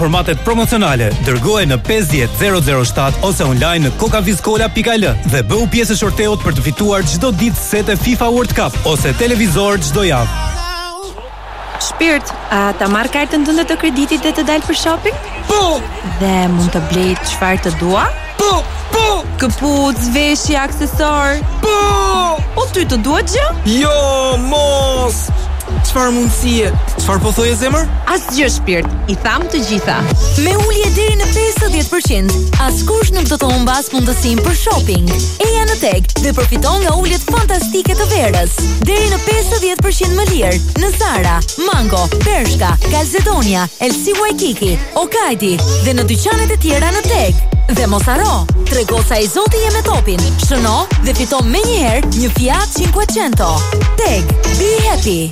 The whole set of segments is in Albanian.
Formatet promocionale dërgoje në 50007 ose online në kokavizkola.al dhe bëu pjesë e shorteut për të fituar çdo ditë sete FIFA World Cup ose televizor çdo javë. Shpirt, a ta marr kartën tënde të kreditit dhe të dalë për shopping? Po! Dhe mund të blej çfarë të dua? Po! Këpucë, veshje, aksesor? Po! O ty të duhet gjë? Jo, mos! Çfarë mundësie? Çfarë po thoje zemër? Asgjë Shpirt, i tham të gjitha. Me ulje deri në 50%, askush nuk do të humbas mundësinë për shopping. Eja në Tek dhe përfiton nga uljet fantastike të verës. Deri në 50% më lirë në Zara, Mango, Bershka, Calzedonia, LC Waikiki, Okajti dhe në dyqanet e tjera në Tek. Dhe mos haro, trego sa i Zoti je me topin. Shëno dhe fiton menjëherë një Fiat 500. Tek, be happy.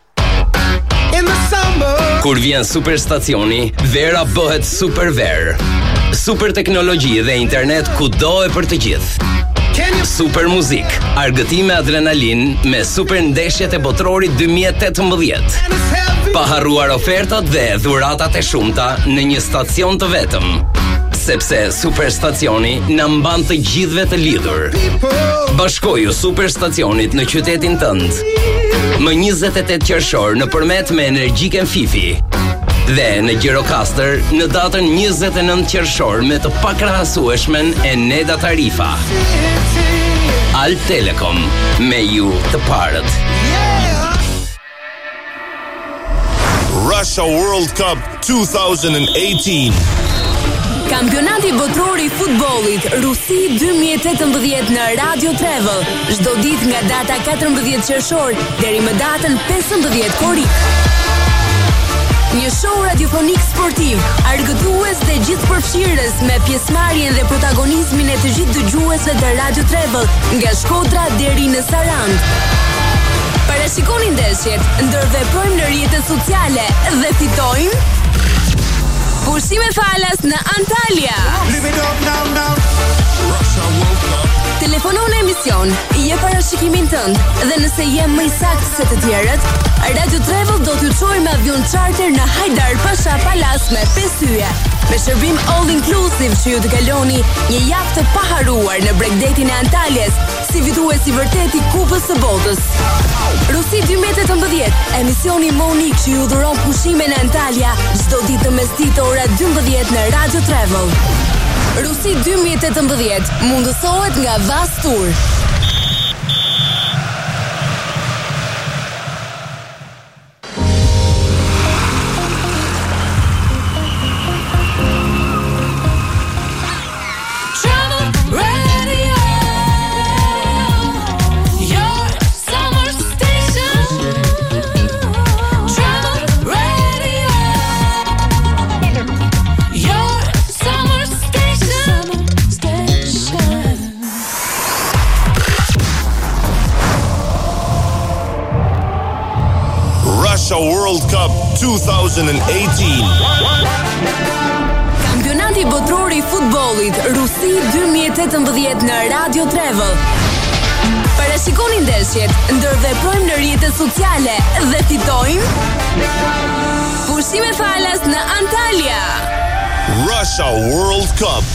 Kur vjen superstacioni, vera bëhet super ver. Super teknologji dhe internet kudo e për të gjithë. Super muzik, argëtime adrenalin me super ndeshjet e botrorit 2018. Pa harruar ofertat dhe dhuratat e shumta në një stacion të vetëm. Sepse superstacioni na mban të gjithëve të lidhur. Bashkoju superstacionit në qytetin tënd. Më 28 qershor nëpërmjet me Energjiken Fifi. Dhe në Gjirokastër në datën 29 qershor me të pakrahasueshmen Eneda Tarifa. Al Telekom, me ju të parët. Russia World Cup 2018. Kampionati botror i futbollit Rusi 2018 në Radio Travel. Çdo ditë nga data 14 qershor deri më datën 15 korrik. Një show radiofonik sportiv, argëtues dhe gjithëpërfshirës me pjesëmarrjen dhe protagonizmin e të gjithë dëgjuesve të Radio Travel nga Shkodra deri në Sarandë. Parashikoni ndeshjet, ndërveprojmë në rrjetet sociale dhe fitojmë pushime falas në Antalya. Telefono në emision, je parashikimin tënd dhe nëse je më i saktë se të tjerët, Radio Travel do t'ju çojë me avion charter në Hajdar Pasha Palas me 5 hyje. Me shërbim all inclusive që ju të kaloni një javë të paharuar në bregdetin e Antalyas, si fitues i vërtet i Kupës së Botës. Rusi 2018, emisioni më unik që ju dhuron pushime në Antalya çdo ditë të mesditë ora 12 në Radio Travel. Rusi 2018 mundësohet nga Vas Tour. World Cup 2018. Kampionati botror i futbollit Rusi 2018 në Radio Travel. Parashikoni ndeshjet, ndërveprojmë në rrjetet sociale dhe fitojmë pushime falas në Antalya. Russia World Cup.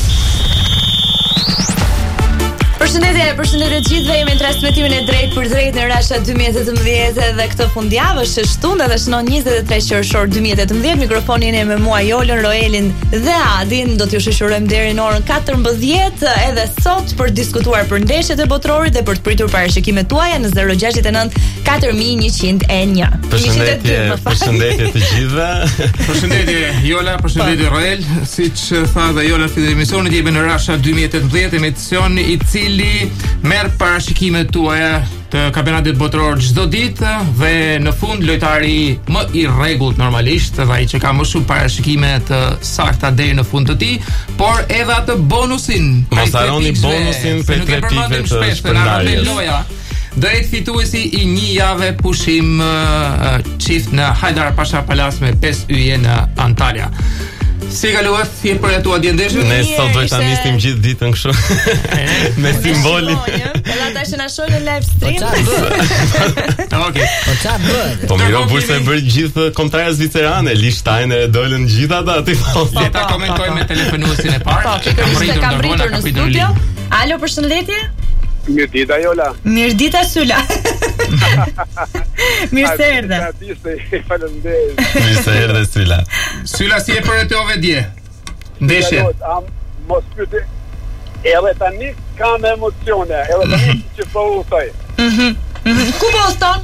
Përshëndetje të gjithëve, jemi në transmetimin e drejt për drejt në Russia 2018 dhe këtë fundjavë është shtunë dhe shënon 23 qershor 2018. Mikrofonin e me mua Jolën, Roelin dhe Adin. Do t'ju shoqërojmë deri në orën 14 edhe sot për diskutuar për ndeshjet e botrorit dhe për të pritur parashikimet tuaja në 069 4101. Përshëndetje të gjithëve. Përshëndetje Jola, përshëndetje Roel. Siç tha dhe Jola në fillim të emisionit, jemi në Russia 2018, emisioni i cili merr parashikimet tuaja të kampionatit botror çdo ditë dhe në fund lojtari më i rregullt normalisht dhe ai që ka më shumë parashikime të sakta deri në fund të tij, por edhe atë bonusin. Mos harroni bonusin për 3 pikë të shpërndarjes. Do jetë fituesi i një jave pushim çift në Hajdar Pasha Palas me 5 yje në Antalya. Si kaluat thjesht për ato dje ndeshje? Ne sot do ta nisnim gjithë ditën kështu. Me simbolin. Edhe ata që na shohin në live stream. Okej. Po ç'a bëhet? Po miro burse e bëri gjithë kombëtarja zvicerane, Liechtenstein e dolën gjithë ata tifoz. Le ta komentojmë me telefonuesin e parë. Po, kam rritur në studio. Alo, përshëndetje. Mirdita Jola. Mirdita Syla. Mirë se erdhe. Faleminderit. Mirë se erdhe Syla. Syla, si e përretove dje? Ndeshje. Mos pyeti. Edhe tani kam emocione, edhe tani që po u thoj. Ku po ston?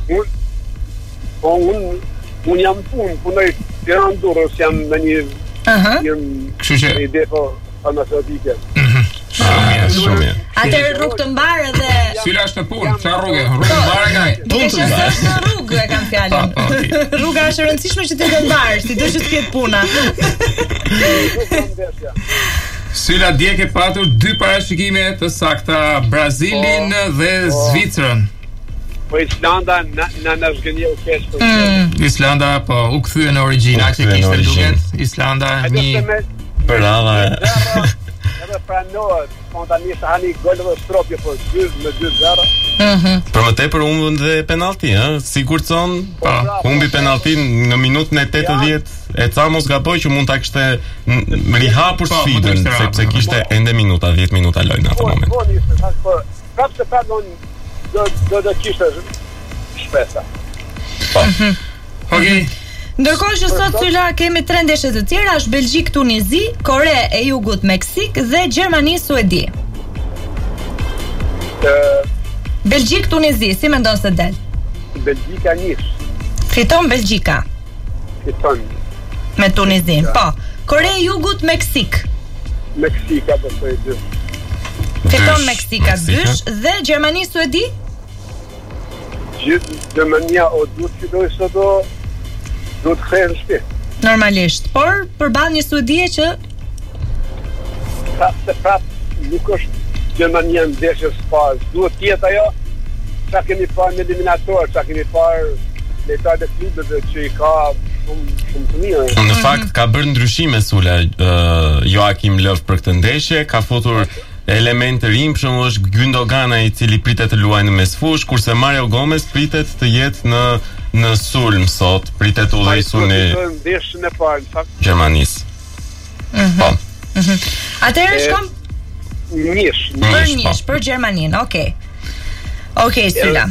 Un jam punoj Tiranë Durrës, jam në një Kështu që ide po farmaceutike. Shumë mirë. Atëherë rrugë të mbarë dhe Syla është në punë, çfarë rrugë? Rrugë të mbarë kaj. Duke që është në rrugë e kam fjalën. Rruga është e rëndësishme që të jetë mbarë, sido që të ketë puna. Syla, dje ke patur 2 parashikime të sakta, Brazilin dhe Zvicrën. Po Islanda na zgjënjeu keq për Islanda po u kthye në origjinë, aq e kishte duket. Islanda një Brava. Edhe pranohet spontanisht hani gol dhe stropje po 2-0. Për më tepër humbën dhe penallti, Sigurdsson humbi penalltin në minutën e 80, e ca mos gaboj që mund ta kishte rihapur sfidën, sepse kishte ende 10 minuta lojë në atë moment. Po, prapë do kishte shpesa. Okej. Ndërkohë që sot Syla kemi 3 ndeshje të tjera, është Belgjik Tunizi, Kore e Jugut Meksik dhe Gjermani Suedi. Belgjik Tunizi, si mendon se del? Belgjika nish. Fiton Belgjika. Fiton me Tunizin. Po. Kore e Jugut Meksik. Meksika besoj 2. Fiton Meksika 2 dhe Gjermani Suedi? Gjermania o duhet fitoj sot do të kthehen në shtëpi. Normalisht, por përballë një Suedie që prap nuk është Gjermania ndeshjes pas. Duhet të jetë ajo çka kemi parë në eliminator, çka kemi parë lejtarët e klubeve që i ka shumë të mirë. Në fakt ka bërë ndryshime Sula Joakim Löw për këtë ndeshje, ka futur element të rinj, për shembull është Gündogana i cili pritet të luajë në mesfush, kurse Mario Gomez pritet të jetë në sulm sot, pritet udhëheqësi sulmi ndeshjen e parë, në fakt Gjermanisë. Po. Atëherë shkon Nish, për Gjermaninë, okay. Okej, Syla.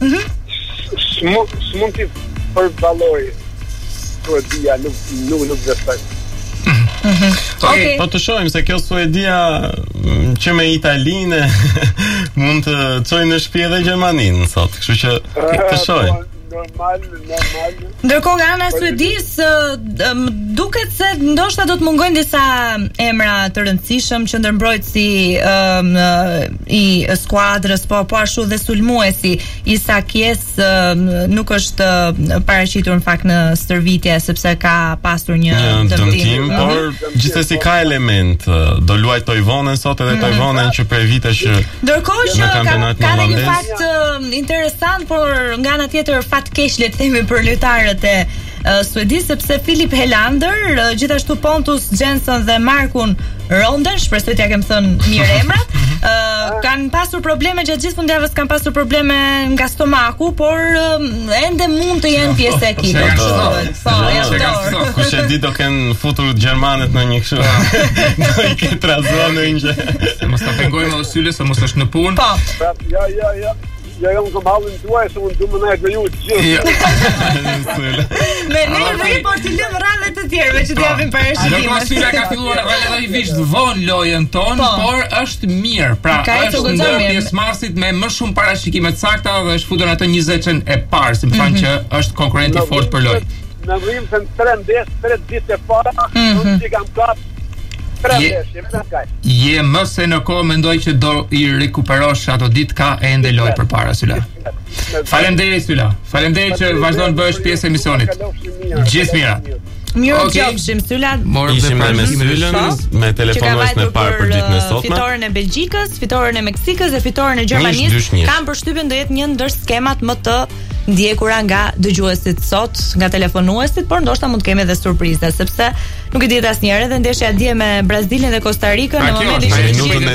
S'mund të përballoj Suedia, nuk besoj. Po të shohim se kjo Suedia që me Italinë mund të çojë në shtëpi edhe Gjermaninë sot, kështu që të shohim. Normal. Ndërkohë nga ana e Suedisë, duket se ndoshta do të mungojnë disa emra të rëndësishëm që ndërmbrojtësi i skuadrës, po ashtu dhe sulmuesi Isak Jes nuk është paraqitur në fakt në stërvitje sepse ka pasur një dëmtim, por gjithsesi ka element. Do luaj Toivonen sot edhe Toivonen që për vitesh ndërkohë që ka një fakt interesant, por nga ana tjetër keq le të themi për lojtarët e Suedisë, sepse Filip Helander, gjithashtu Pontus Jensen dhe Markun Ronden, shpresoj t'ja kem thënë mirë emrat, kanë pasur probleme gjatë gjithë fundjavës, kanë pasur probleme nga stomaku, por ende mund të jenë pjesë e ekipit. Kush e di do kenë futur gjermanët në një kështu. Do i ketë trazuar në një. Mos ta pengojmë edhe Syle se mos është në punë. Po. Ja jam komallën tuaj se unë du më nëjë ju gjithë. Me ne dhe i por t'i lëmë radhe të tjerëve që t'japim parashikimet. Ndërkohë Syla ka filluar relativisht vonë lojën tonë, por është mirë. Pra është ndër pjesëmarrësit me më shumë parashikime të sakta dhe është futur atë 20-ën e parë, si më thanë që është konkurrenti fort për lojë. Në vrim se në 3 ditë e para, unë që kam kapë Je më se në kohë mendoj që do i rikuperosh ato ditë, ka ende lojë përpara Syla. Faleminderit Syla. Faleminderit që vazhdon bëhesh pjesë e emisionit. Gjithë mirat. Mirë qofshim Syla. Ishim me Sylën me telefonues në parë për ditën e sotme. Fitoren e Belgjikës, fitoren e Meksikës dhe fitoren e Gjermanisë. Kam përshtypjen do jetë një ndër skemat më të ndjekura nga dëgjuesit sot, nga telefonuesit, por ndoshta mund të kemi edhe surpriza, sepse nuk e diet asnjëherë dhe ndeshja dje me Brazilin dhe Kostarikën në momentin që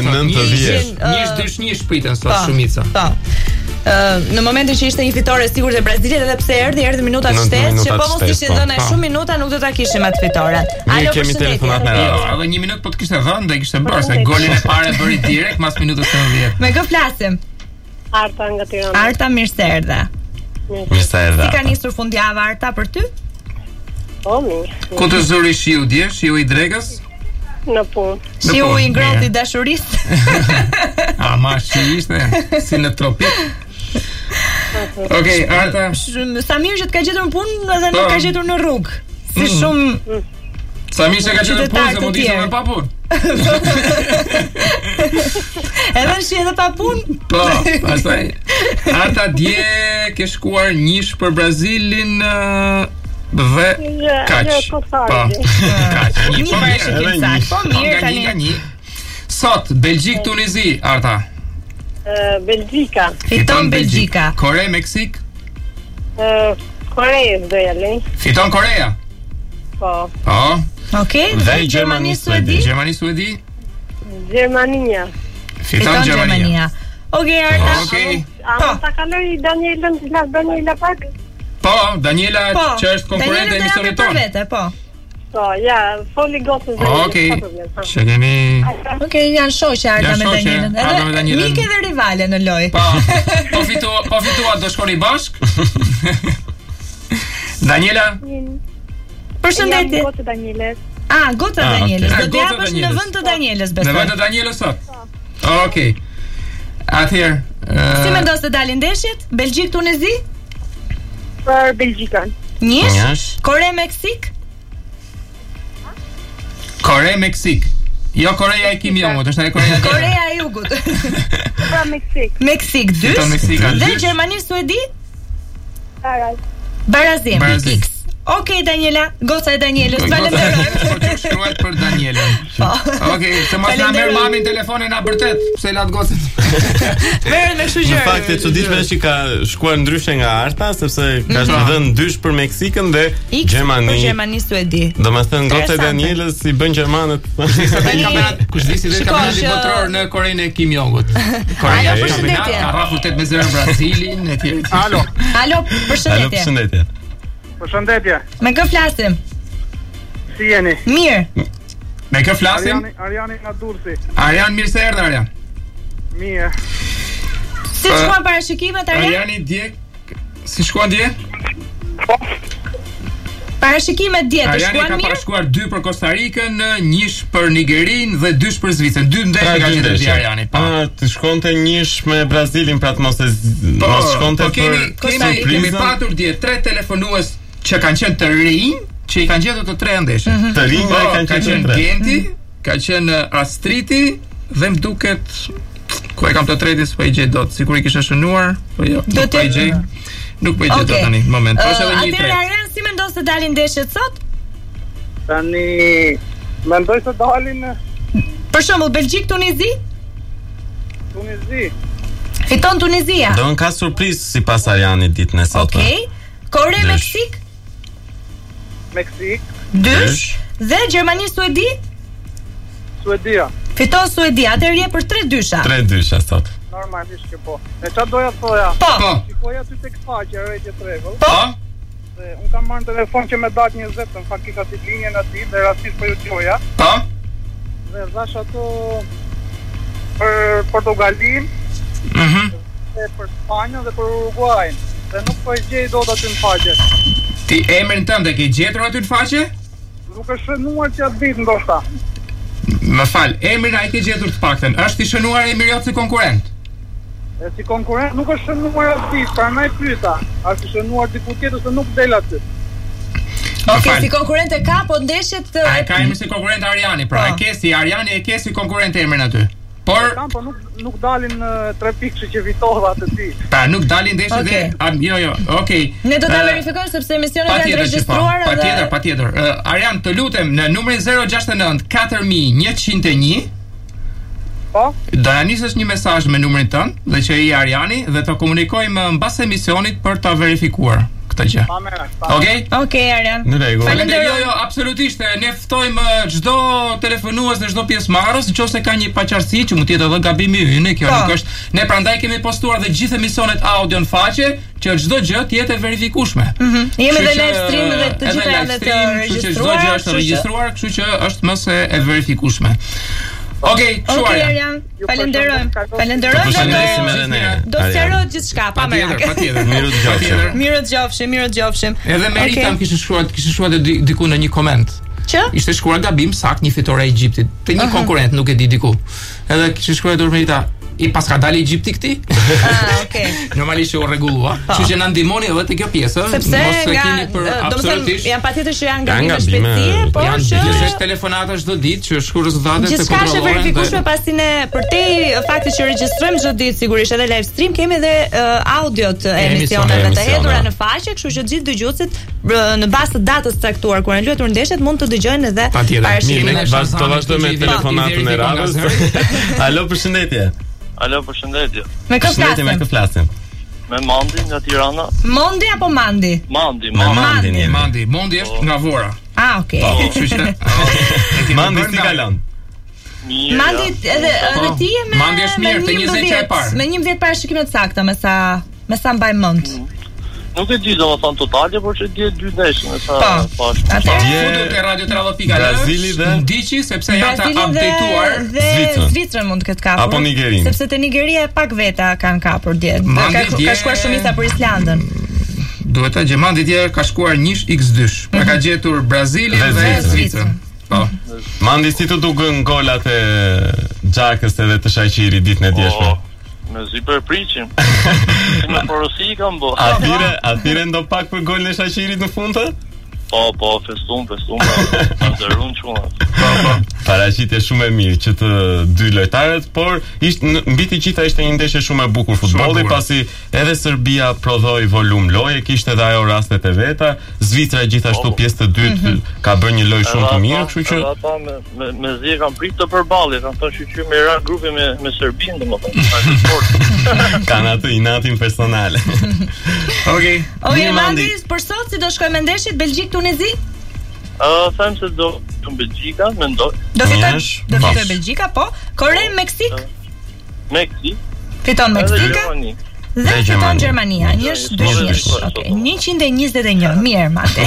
Njësh pritën sot shumica. Po. Në momentin që ishte një fitore e sigurt e Brazilit, edhe pse erdhi minuta 7, që po mos ishin dhënë shumë minuta, nuk do ta kishim atë fitoren. Alo, kemi telefonat me radhë. Edhe një minutë po të kishte dhënë, do i kishte bërë se golin e parë bëri direkt pas minutës 90. Me kë flasim? Arta nga Tirana. Arta, mirë se erdhe. Mirë se erdhe. Si ka nisur fundjava Arta për ty? Po, mirë. Ku të zuri shiu dje? Shiu i dregës? Në punë. Shiu i ngrohtë i dashurisë. Ma shi ishte si në tropik. Okej, Arta. Samir që të ka gjetur në punë edhe nuk ka gjetur në rrugë. Si shumë Samir që ka gjetur në punë se mund ishte me pa punë. Edhe shi edhe pa punë. Po, pastaj Arta dje ke shkuar njësh për Brazilin dhe kaq. Po, kaq. Një parashikim sakt. Po mirë tani. Sot Belgjik Tunizi, Arta. Belgjika. Fiton Belgjika. Kore Meksik. Korea do ja lej. Fiton Korea. Po. Po. Okej, dhe Gjermani Suedi. Gjermani Suedi. Gjermania. Fiton Gjermania. Okej, Arta. Okej. A mund ta kaloj Daniela pak? Po, Daniela që është konkurrente e emisionit tonë. Po. Po, ja, foli gotës dhe Okej. Që kemi Okej, janë shoqe Arta me Danielën. Edhe mike dhe rivale në lojë. Po fitua do shkoni bashk. Daniela. Përshëndetje. Gotë Danielës. Gota Danielës. Do të japësh në vend të Danielës, besoj. Në vend të Danielës sot. Okej. Atëherë, si mendos të dalin ndeshjet? Belgjik Tunizi? Për Belgjikën. Njësh? Kore Meksik? Kore Meksik. Jo Korea e Kim Jong-ut, është ai Korea e Jugut. Korea e Jugut. Pra Meksik. Meksik 2. Dhe Gjermani Suedi? Barazim. X. Okej, Daniela, goca e Danielës, falenderoj. Po që shkruajt për Danielën. Okej, se mos na merr mamin telefonin na bërtet, pse lat gocën. Merret me kështu gjë. Në fakt e çuditshme është që ka shkuar ndryshe nga Arta, sepse ka dhënë dysh për Meksikën dhe Gjermani Suedi. Domethënë goca e Danielës i bën gjermanët. Kush disi dhe kampionati botror në Korenë e Kim Jong-ut. Korea është kampionat, ka rrafur 8-0 Brazilin etj. Alo, përshëndetje. Përshëndetje. Me kë flasim? Si jeni? Mirë. Me kë flasim? Ariani nga Durrësi. Arian, mirë se erdhe Arian. Mirë. Si shkuan parashikimet Arian? Ariani dje. Si shkuan dje? Parashikimet dje të shkuan mirë? Ariani ka parashkuar 2 për Kostarikën, 1 për Nigerinë dhe 2 për Zvicrën. 2 ndeshje ka gjetur di Ariani. Të shkonte 1 me Brazilin pra të mos shkonte për kemi patur dje 3 telefonues që kanë qenë të rinj, që i kanë gjetur të 3 ndeshje. Të rinj kanë qenë Genti, ka qenë Astriti dhe më duket ku e kam të tretis po i gjej dot, sikur i kishe shënuar, po jo, nuk po i gjej. Nuk po i gjej dot tani, moment. Po është edhe një tret. Atëherë si mendos se dalin ndeshjet sot? Tani mendoj se dalin për shembull Belgjik Tunizi? Tunizi. Fiton Tunizia. Do ka surprizë sipas Arianit ditën e sotme. Okej. Kore Meksik? Meksik. 2. Dhe Gjermani Suedi? Suedia. Fiton Suedia, atëherë je për 3 dysha. 3 dysha sot. Normalisht që po. E çfarë doja të thoja? Po. Shikoja ty tek faqja rrethje tregull. Po. Un kam marrë telefon që më dat 20, në fakt ka si linjën aty dhe rastisht po ju dëgjoja. Po. Dhe thash ato për Portugalinë, dhe për Spanjën dhe për Uruguayin. Dhe nuk po e gjej dot aty në faqe. Ti emrin tënd e ke gjetur aty në faqe? Nuk është shënuar që atë ditë ndoshta. Më fal, emrin ai ke gjetur të paktën. Është i shënuar emri jot si konkurrent? Si konkurrent nuk është shënuar atë ditë, prandaj pyeta. Është shënuar diku tjetër se nuk del aty. Okej, si konkurrent e ka, po ndeshjet ai ka emrin si konkurrent Ariani, pra e ke si Ariani e ke si konkurrent emrin aty. Por nuk dalin 3 pikë që vitohet atë ditë. Pa nuk dalin ndeshjet dhe jo, okay. Ne do ta verifikojmë sepse emisionet janë regjistruar. Patjetër. Arian, të lutem në numrin 069 4101 Po? Do na nisësh një mesazh me numrin tënd dhe që i Ariani dhe të komunikojmë mbas emisionit për ta verifikuar këtë gjë. Okej? Okej, Arian. Në rregull. Faleminderit. Jo, absolutisht. Ne ftojmë çdo telefonues dhe çdo pjesëmarrës nëse ka një paqartësi që mund të jetë edhe gabimi i ynë, kjo nuk është. Ne prandaj kemi postuar dhe gjithë emisionet audio në faqe që çdo gjë të jetë e verifikueshme. Jemi dhe live stream dhe të gjitha janë të regjistruar. Çdo gjë është regjistruar, kështu që është më se e verifikueshme. Okej, Arian. Falenderoj. Do sqaroj gjithçka pa merak. Patjetër. Mirë dëgjofshim. Edhe Meritam kishte shkruar diku në një koment. Që? Ishte shkruar gabim sakt një fitore e Egjiptit te një konkurrent, nuk e di diku. Edhe kishte shkruar Merita I paska dali Egjipti këti? Okay. Normalisht që u rregullua. Kështu që na ndihmoni edhe te kjo pjesë, mos e keni për absolutisht. Janë patjetër që janë gabime shpejtësie, por që telefonata çdo ditë që shkruaj rezultatet të kontrollohen. Gjithçka është verifikueshme pasi ne përtej faktit që regjistrojmë çdo ditë sigurisht edhe live stream, kemi edhe audio të emisioneve të hedhura në faqe, kështu që gjithë dëgjuesit në bazë të datës caktuar kur janë luajtur ndeshjet mund të dëgjojnë edhe parashikimin. Vazhdojmë me telefonatën e radhës. Alo, përshëndetje. Alo, përshëndetje. Me kë flasim? Me Mandi nga Tirana. Mondi apo Mandi? Mandi. Mondi është nga Vora. Ah, okay. Mandi si kalon? Mandi edhe ti me Mandi është mirë te 20 çaj parë. Me 11 parashikime të sakta, me sa mbaj mend. Nuk e di domethënë totale, por që di 2 ndeshje sa pas. Futu te Radio Travo.al. Brazili dhe ndiqi sepse janë të updateuar Zvicrën mund të ketë kapur. Apo Nigerin. Sepse te Nigeria pak veta kanë kapur dje. Ka shkuar shumica për Islandën. Duhet ta gjemandi dje ka shkuar 1x2. Pra ka gjetur Brazilin dhe Zvicrën. Po. Mandi si të dukën golat e Xhakës edhe të Shaqirit ditën e djeshme. Me zi për priqim. Me porosi kam bo. Atyre ndo pak për golin e Shaqirit në fund të? Po, festun. Në zërun qunat. Paraqitje shumë e mirë që të dy lojtarët, por mbi të gjitha ishte një ndeshje shumë e bukur futbolli, pasi edhe Serbia prodhoi volum loje, kishte edhe ajo rastet e veta, Zvicra gjithashtu pjesë të dytë ka bërë një lojë shumë të mirë, kështu që ata me zi kanë pritë të përballë, kanë thënë që me ra grupi me Serbinë, domethënë. Kanë atë inatin personal. Okej. Mandi, për sot si do shkojmë me ndeshjet Belgjik-Tunezi? Them se do të Belgjika, mendoj. Do fitoj Belgjika, po. Kore-Meksik? Meksik. Fiton Meksika. Dhe fiton Gjermania. 1-2. Okej. 121. Mirë, Mandi.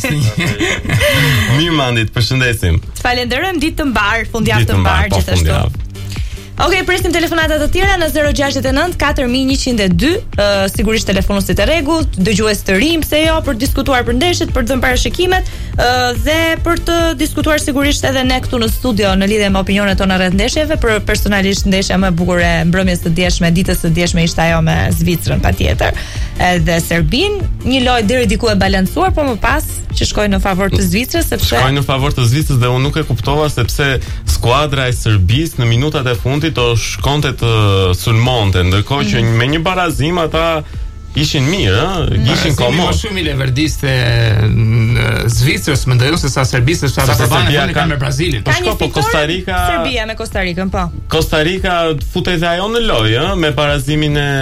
Mirë, Mandi, të përshëndesim. Të falenderojmë, ditë të mbar, fundjavë të mbar gjithashtu. Okej, presim telefonatat të tjera në 069 4102, sigurisht telefonuesit e rregullt, dëgjues të rinj, pse jo, për të diskutuar për ndeshjet, për të dhënë parashikimet dhe për të diskutuar sigurisht edhe ne këtu në studio në lidhje me opinionet tona rreth ndeshjeve. Për personalisht ndeshja më e bukur e mbrëmjes së djeshme, ditës së djeshme ishte ajo me Zvicrën patjetër. Edhe Serbin, një lojë deri diku e balancuar, por më pas që shkoi në favor të Zvicrës, sepse shkoi në favor të Zvicrës dhe unë nuk e kuptova sepse skuadra e Serbisë në minutat e fundit do shkonte të sulmonte, ndërkohë që me një barazim ata ishin mirë, ishin komod. Më shumë i leverdiste Zvicrës mendoj se sa Serbisë, sa ata përbanë kanë me Brazilin. Po Costa Rica, Serbia me Costa Ricën, po. Costa Rica futej dhe ajo në lojë, me barazimin e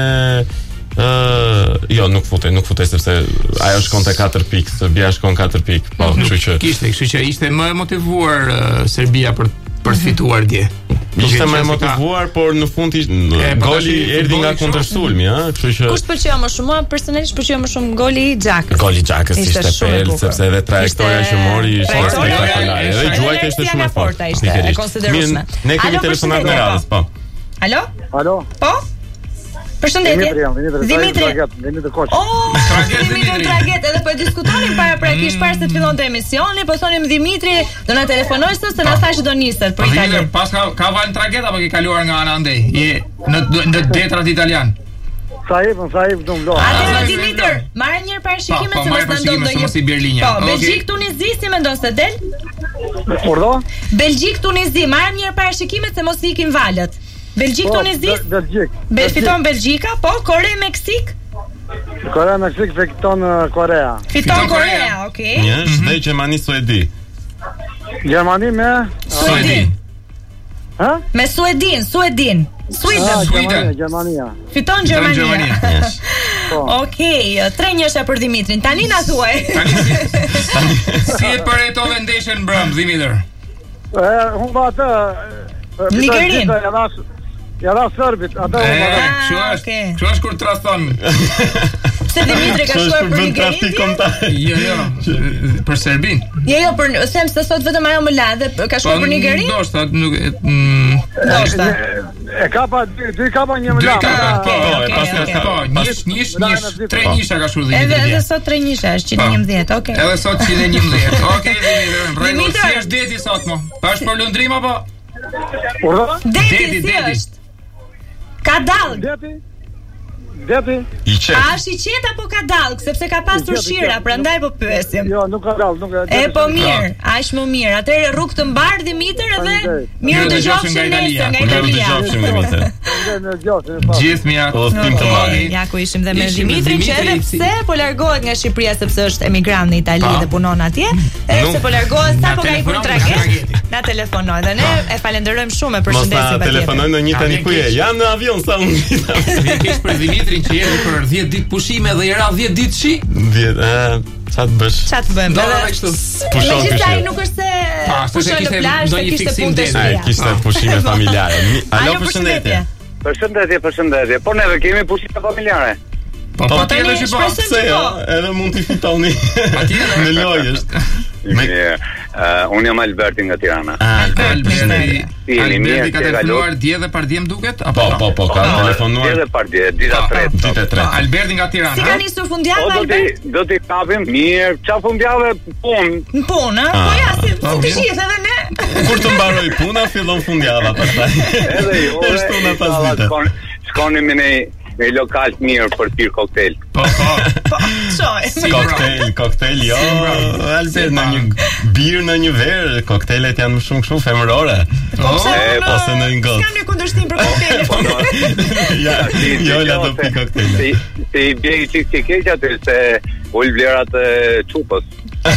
jo, nuk futej sepse ajo shkonte 4 pikë, Serbia shkon 4 pikë. Po, kështu që ishte më e motivuar Serbia për të fituar dje. Ishte më e motivuar, por në fund goli erdhi nga kundërsulmi, kështu që kush pëlqeu më shumë? Personalisht pëlqeu më shumë goli i Xhakës. Goli i Xhakës ishte pel, sepse edhe trajektoria që mori ishte spektakolare. Edhe gjuajtja ishte shumë e fortë, ishte e konsiderueshme. Ne kemi telefonat në radhës, po. Alo? Po? Përshëndetje. Dimitri. Dimitri Koç. Dimitri Draget, edhe po diskutonin paraprakisht para se të fillonte emisioni, po thonim Dimitri do na telefonoj sot se na thashë do niset për Itali. Pas ka Val Draget apo ke kaluar nga ana andej? Në detrat italian. Saib do vlo. Atëherë Dimitri, marrë një parashikimet se mos ndon ndonjë. Po, Belgjik-Tunezi si mendon se del? Pordo? Belgjik-Tunezi, marrë një parashikimet se mos ikin valët. Belgjik-Tunezi? Fiton Belgjika, po, Kore-Meksik? Kore-Meksik fiton Korea. Fiton Korea, okej. Dhe Gjermani-Suedi. Gjermani me Suedi. Ha? Me Suedin. Sweden. Gjermania. Fiton Gjermania. Okej, 3-1 për Dimitrin. Tani na thuaj. Si e përjetove ndeshjen brëm, Dimitër? Humba atë. Nigerin. Ja ra Serbit, ata Kështu është kur traston. Se Dimitri ka shkuar për Nigerinë? Jo, për Serbin. Jo, për them se sot vetëm ajo më la dhe ka shkuar për Nigerinë? Ndoshta, nuk ndoshta. E kapa dy kapa një më la. Nish, 3-1 ka shkuar Dimitri. Edhe sot 3-1 është 111, okay. Edhe sot 111. Okej, Dimitri, si është deti sot mo? Pash për lundrim apo? Deti si është? Ka dalg. Deti? A është i qetë apo ka dalg? Sepse ka pasur shira, prandaj po pyesim. Jo, nuk ka dalg, nuk ka. E po mirë, aq më mirë. Atëherë rrugë të mbar Dimitër edhe mirë dëgjofshin nga Italia. Dëgjofshin Dimitër. Gjithë mia udhtim të madh. Ja ku ishim dhe me Dimitrin që edhe pse po largohet nga Shqipëria sepse është emigrant në Itali dhe punon atje, edhe pse po largohet sapo ka ikur tragjet. Na telefonoi dhe ne e falenderojmë shumë, e përshëndesim patjetër. Mos telefonojnë në një tani ku je. Jam në avion sa unë. Keq për Dimitrin që jeni për 10 ditë pushime dhe i ra 10 ditë shi. 10, çfarë të bësh? Çfarë të bëjmë? Megjithatë nuk është se pushon në plazh, se kishte punë të shtëpia. Kishte pushime familjare. Alo, përshëndetje. Përshëndetje. Po neve kemi pushime familjare. Po tani shpresojmë se edhe mund t'i fitoni. Patjetër. Në lojë është. Unë jam Alberti nga Tirana. Alberti ka telefonuar dje dhe pardje më duket? Po, ka telefonuar. Dje dhe pardje, dita 3. Alberti nga Tirana. Si ka nisur fundjava, Albert? Do t'i kapim mirë. Qa fundjave punë? Punë, po ja, si të gjithë edhe ne. Kur të mbaroj puna, fillon fundjava pastaj. Edhe jo. Është una pas vite. Shkoni me në lokal mirë për tir koktejl. Po, koktejl, jo. Albert në një birë në një verë, koktejlet janë më shumë kështu femërore. Ose në një gotë. S'kam një kundërshtim për koktejlet. Jo, la do pi koktejlet. Se i bje i qikë që keqë atë se ullë vlerat qupës.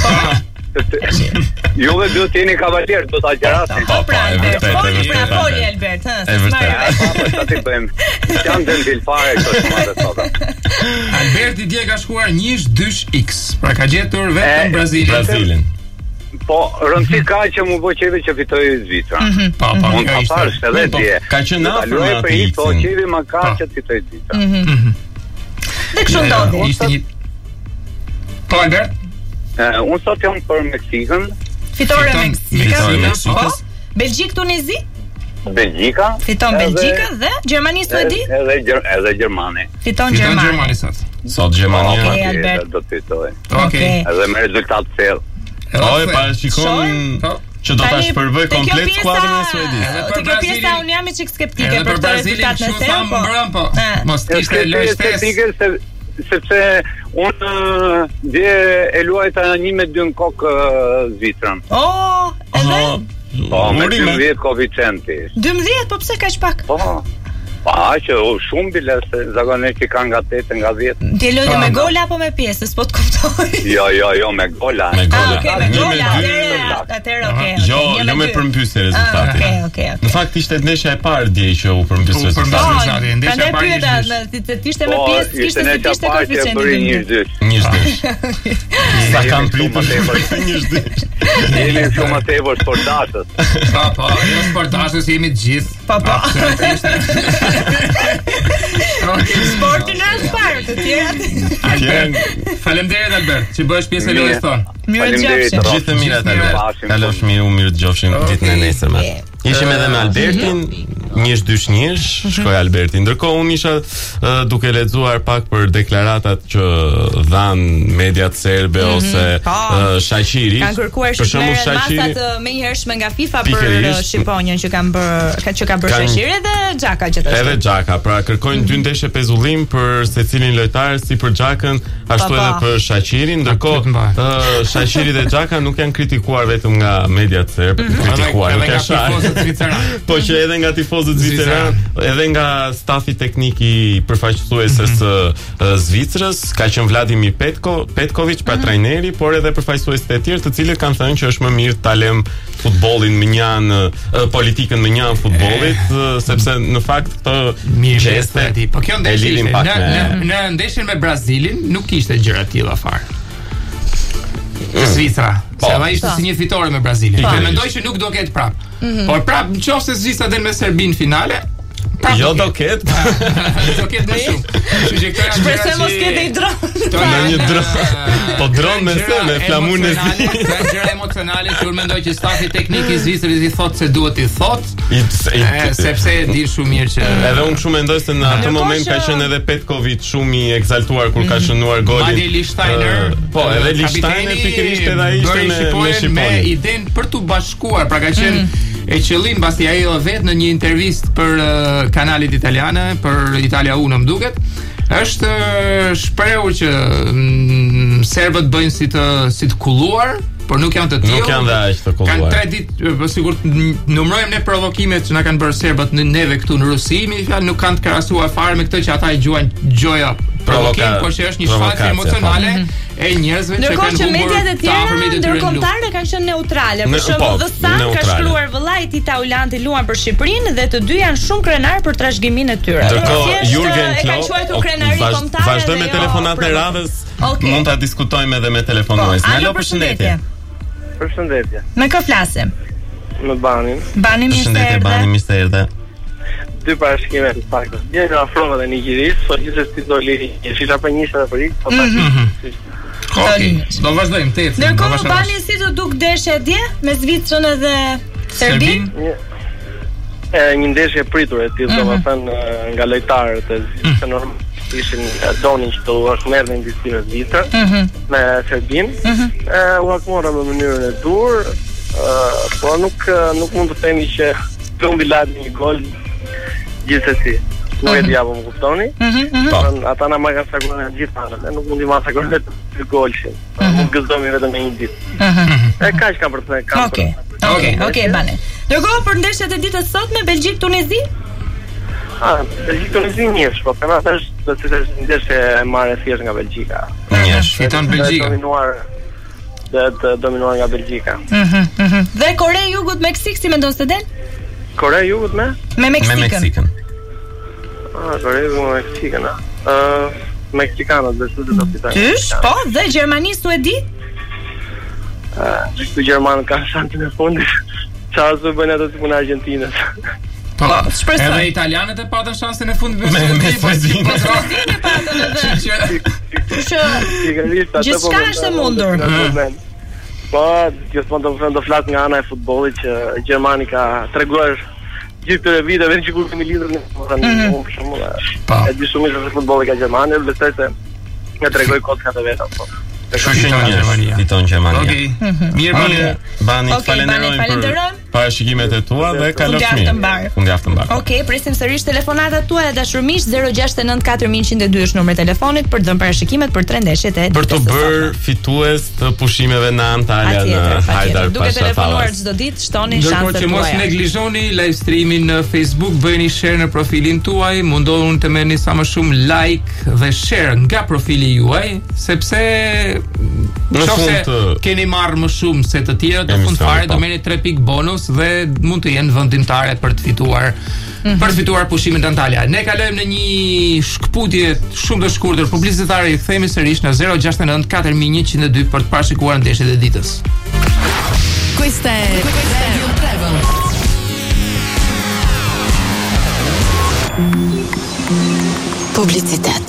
Juve duhet të jeni kavaler, do t'a gjerasin. Po pra, Albert, foli Albert, e vërtet. Sa t'i bëjmë, janë të në tilfare këtë shumë atë sota. Alberti dje ka shkuar 1-2x, pra ka gjetur vetëm Brazilin. Po, rëndësi ka që mu bo qevi që fitoj Zvitra. Unë të parë edhe dje. Ka që na për në ati po qevi ma ka që të fitoj Zvitra. Dhe kështë ndodhi? Po, Albert? Unë sot jam për Meksikën. Fitore Meksikë. Belgjik, Tunizi? Belgjika. Fiton Belgjika dhe Gjermani, Suedi? Edhe Gjermani. Fiton Gjermani sot. Sot Gjermania. Okej, Albert. Do të fitoj. Okej. Edhe me rezultat thellë. Parashikon që do ta shpërbëj komplet skuadrën e Suedisë. Te kjo pjesa unë jam çik skeptike për këtë rezultat në thellë. Po. Mos ishte lështesë. Sepse unë dhe e luajta 1-2 në kokë Zvitrën. Edhe? Po, me 12 koeficienti. 12, po pse kaq pak? Po, që shumë bile se zakonisht që kanë nga 8 nga 10. Ti lodhe me gola apo me pjesë, s'po të kuptoj. Jo, me gola. Me gola, atëherë okay. Jo me përmbysje rezultati. Okej. Në fakt ishte ndeshja e parë dje që u përmbys rezultati. Ndeshja e parë. Ishte me pjesë, kishte se ishte koeficienti. 1-2. Sa kanë pritur 1-2. Jemi shumë të tepër sportashës. Po, jo sportashës jemi të gjithë. Po. Sportin është parë të tjerat. Faleminderit Albert, që bësh pjesë e lojës tonë. Mirëgjofshin. Gjithë mirat Albert. Kalosh mirë dëgjofshin ditën e nesërme. Ishim edhe me Albertin, 1-2, shkoi Alberti. Ndërkohë unë isha duke lexuar pak për deklaratat që dhan mediat serbe ose Shaqiri. Kanë kërkuar masat menjëhershme nga FIFA për Shqiponjën që ka bërë Shaqiri dhe Xhaka gjithashtu. Edhe Xhaka, pra kërkojnë 2 ndeshje pezullim për secilin lojtar, si për Xhakën, ashtu edhe për Shaqirin. Ndërkohë Shaqiri dhe Xhaka nuk janë kritikuar vetëm nga mediat serbe, kritikuar, nuk janë po që edhe nga tifozët tifozët zviceranë, edhe nga stafi teknik I përfaqësuesës Zvicrës, ka qenë Vladimir Petković, pra trajneri, por edhe përfaqësuesit e tjerë, të cilët kanë thënë që është më mirë ta lëm futbollin më njanë, politikën më njanë futbollit, sepse në fakt këto gjeste po kjo ndeshje në ndeshjen me Brazilin nuk kishte gjëra të tilla fare. Zvicra, se ai ishte si një fitore me Brazilin. Mendoj që nuk do ketë prap. Por prap nëse Zvicra del me Serbinë finale, jo do ketë. Do ketë më shumë. Kështu që këto janë shpresoj mos ketë një dron. Një dron. Po dron me flamurën e zi. Janë gjëra emocionale që unë mendoj që stafi teknik I Zvicrës I thotë se duhet I thotë. Sepse e di shumë mirë që edhe unë shumë mendoj se në atë moment ka qenë edhe Petković shumë I ekzaltuar kur ka shënuar golin. Madje Lichtsteiner. Po, edhe Lichtsteiner pikërisht edhe ai ishte me Shqiponin. Me idenë për të bashkuar, pra ka qenë e qëllim pasi ai vetë në një intervistë për kanalit italiane, për Italia 1 më duket, është shprehur që serbët bëjnë si të kulluar, por nuk janë të tillë. Nuk janë dhe aq të kulluar. Kanë 3 ditë, sigurt numërojmë ne provokimet që na kanë bërë serbët neve këtu në Rusi, nuk kanë të krahasuar fare me këtë që ata I gjuajnë gjoja provokim, por që është një shfaqje emocionale e njerëzve që kanë humbur. Mediat e tjera ndërkombëtare kanë qenë neutrale. Për shembull, The Sun ka shkruar vëllai Tita Ulanti luan për Shqipërinë dhe të dy janë shumë krenar për trashëgiminë e tyre. Ndërkohë Jurgen Klopp vazhdoi me telefonatën e radhës. Mund ta diskutojmë edhe me telefonues. Alo, përshëndetje. Përshëndetje. Me kë flasim? Me Banin. Banin mirë se erdhe. Dy parashikime të sakta. Dje në afrova dhe Nigeris, po gjithsesi do liri e fisha për njëshme dhe për ikë, po Okej, do vazhdojmë të ecim. Ndërkohë Bani si të duk ndeshja dje me Zvicrën edhe Serbinë? Një ndeshje pritur e tillë, domethënë nga lojtarët e Zvicrës normal ishin donin që të merrnin ndërtimin e Zvicrës me Serbinë. U akmora në mënyrën e dur, por nuk mund të themi që plumbi lajm një gol gjithsesi. Nuk e di apo më kuptoni. Ata na kanë sakuar gjithë anët, nuk mundi ma sakuar vetëm dy golshin. Mund gëzohemi vetëm me një ditë. E kaq kam për të thënë. Okej, Bane. Ndërkohë për ndeshjet e ditës sot me Belgjik-Tunezi? Belgjik-Tunezi njësh, po kena thash se është ndeshje e marrë thjesht nga Belgjika. Njësh, fiton Belgjika. Dominuar nga Belgjika. Dhe Korea e Jugut Meksik si mendon se del? Korea e Jugut me Meksikën. Korea e Jugut me Meksikën. Meksikanët besoj se do fitojnë. Tysh, po, dhe Gjermani Suedi? Këtu Gjermanët kanë shansin e fundit. Çfarë do bëjnë ato si punë Argjentinës? Po, edhe italianët e patën shansin e fundit me Suedinë. Gjithçka është e mundur. Po, gjithmonë do flas nga ana e futbollit që Gjermani ka treguar gjithë këto viteve që kur kemi lidhur në për shembull. E di shumë se futbolli ka Gjermani, besoj se nga tregoj kockat e veta. Fiton Gjermania. Okej. Mirë Bani, falenderojmë për parashikimet e tua dhe kalosh mirë. Fundjavë të mbar. Okej, presim sërish telefonatat tuaja dhe dashurmish 0694102 është numri I telefonit për të dhënë parashikimet për 3 ndeshjet e ditës. Për të bërë fitues të pushimeve në Antalya në Hajdar Pasha. Duke telefonuar çdo ditë, shtoni shanset tuaja. Ndërkohë që mos neglizhoni live streamin në Facebook, bëjeni share në profilin tuaj, mundohuni të merrni sa më shumë like dhe share nga profili juaj, sepse nëse keni marrë më shumë se të tjerët, në fund fare do merrni 3 pikë bonus dhe mund të jenë vendimtare për të fituar pushimin në Antalya. Ne kalojmë në një shkputje shumë të shkurtër publicitare, i kthehemi sërish në 069 4102 për të parashikuar ndeshjet e ditës. Questa è Radio Travel. Publicitet.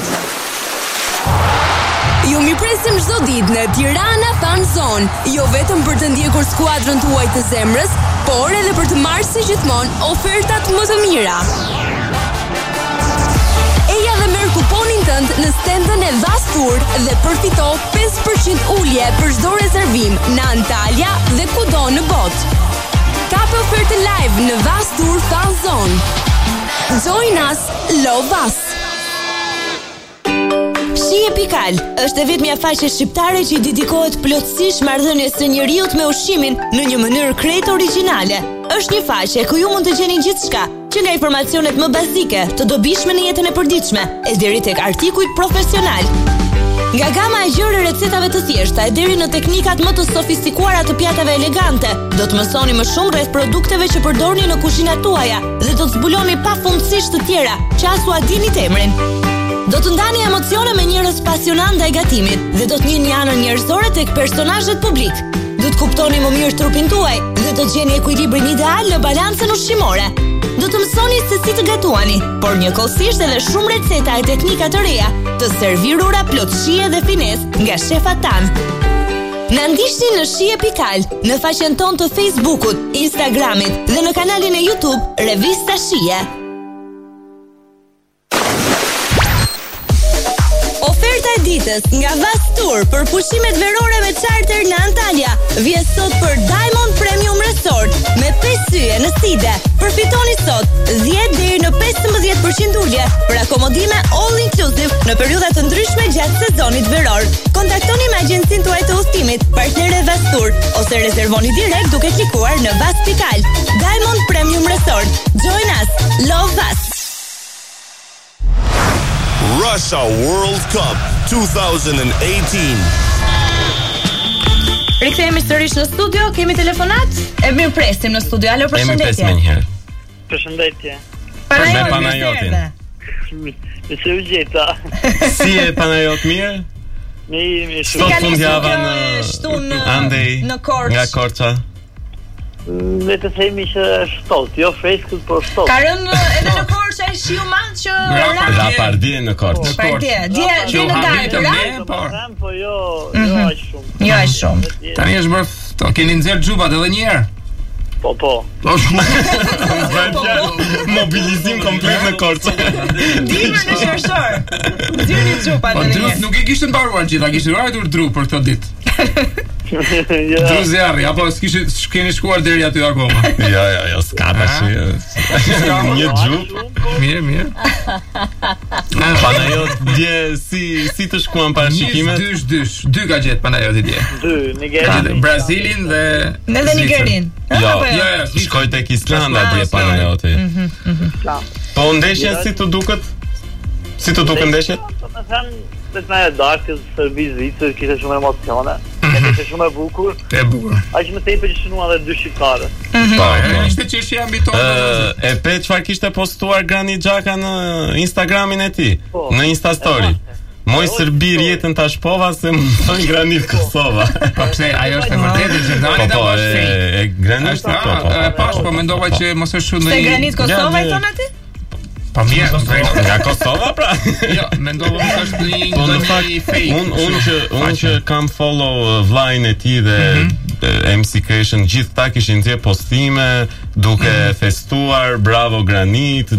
Ju mirpresim çdo ditë në Tirana Fan Zone, jo vetëm për të ndjekur skuadrën tuaj të zemrës, por edhe për të marrë si gjithmonë ofertat më të mira. Eja dhe merr kuponin tënd në stendën e Vas Tour dhe përfito 5% ulje për çdo rezervim në Antalya dhe kudo në botë. Kape ofertë live në Vas Tour Fan Zone. Join us, love us. Shi Epikal është e vetmja faqe shqiptare që I dedikohet plotësisht marrëdhënies së njeriut me ushqimin në një mënyrë krejt origjinale. Është një faqe ku ju mund të gjeni gjithçka, që nga informacionet më bazike të dobishme në jetën e përditshme e deri tek artikuj profesional. Nga gama e gjerë recetave të thjeshta e deri në teknikat më të sofistikuara të pjatave elegante, do të mësoni më shumë rreth produkteve që përdorni në kuzhinat tuaja dhe do të zbuloni pafundësisht të tjera që as u a dini emrin. Do të ndani emocione me njerëz pasionant ndaj gatimit dhe do të njihni anën njerëzore tek personazhet publik. Do të kuptoni më mirë trupin tuaj dhe do të gjeni ekuilibrin ideal në balancën ushqimore. Do të mësoni se si të gatuani, por njëkohësisht edhe shumë receta e teknika të reja, të servirura plot shije dhe finesë nga shefat tanë. Na ndiqni në Shije.al, në faqen tonë të Facebookut, Instagramit dhe në kanalin e YouTube Revista Shije. Oferta e ditës nga Vastur për pushimet verore me charter në Antalya vjen sot për Diamond Premium Resort me 5 yje në Side. Përfitoni sot 10 deri në 15% ulje për akomodime all inclusive në periudha të ndryshme gjatë sezonit veror. Kontaktoni me agjencinë tuaj të udhëtimit, partnere Vastur, ose rezervoni direkt duke klikuar në vas.al. Diamond Premium Resort. Join us. Love us. Russia World Cup 2018. Rikthehemi sërish në studio, kemi telefonat? E mirë presim në studio. Alo, përshëndetje. Kemi 5 herë. Përshëndetje. Panajotin. Se u gjeta. Si e Panajot mirë? Mi Sot fundjava në Andej në Korçë. Nga Korça. Le të themi që është shtot, jo freskët, por shtot. Ka rënë edhe në Korçë ai shiu madh që Rapardie në Korçë. Dje në darkë, po jo aq shumë. Jo aq shumë. Tani është bërë, to keni nxjerr xhupat edhe një herë. Po. Mobilizim komplet në Korçë. Dimër në qershor. Nxjerrni xhupat Po edhe një dru herë. nuk i kishte mbaruar gjitha, kishte rajtur dru për këtë ditë. Ja. Dru zjarri, apo keni shkuar deri aty akoma? Jo, s'ka tash. Një xhup. Mirë. Panajot dje si të shkuan parashikimet? Dy ka gjetë Panajoti dje. Nigerin. Brazilin dhe Nigerin. Jo, shkoj tek Islanda dje Panajoti. Po ndeshja si të duket? Si të duket ndeshjet? Me thënë, të të e darkës, Serbi-Zvicër, kishte shumë emocione. Kishte shumë e bukur. Aq më tepër që shënua edhe dy shqiptarë. Ishte çështja mbi tonë. E pe çfarë kishte postuar Granit Xhaka në Instagramin e tij, në Insta Story. Moj Serbir jetën ta shpova se më thon Granit Kosova. Po pse ajo është e vërtetë që Granit po e Granit po mendova që mos është shumë Se Granit Kosova i thon aty? Po mirë, nga Kosova pra. Jo, mendova se është një fake. Unë që kam follow vllajin e tij dhe MC Creation, gjithë ta kishin nxjerr postime duke festuar, bravo Granit,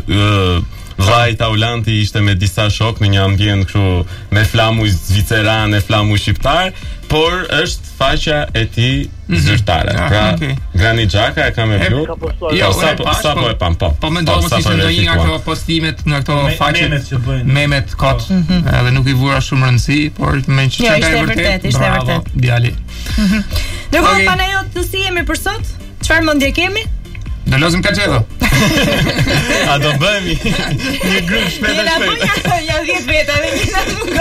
vllai Taulanti ishte me disa shok në një ambient kështu me flamuj zviceran e flamuj shqiptar, por është faqja e tij zyrtare. Pra Granit Xhaka e ka me blu. Jo, sapo e pam. Po mendova se ishte ndonjë nga ato postimet në ato faqe memet kot, edhe nuk i vura shumë rëndësi, por me çka ka vërtet. Ishte vërtet. Djali. Ndërkohë Panajot, të si jemi për sot? Çfarë mendje kemi? Do lozim kaçedo. A do bëhemi një grup shpejt. Ja 10 veta dhe një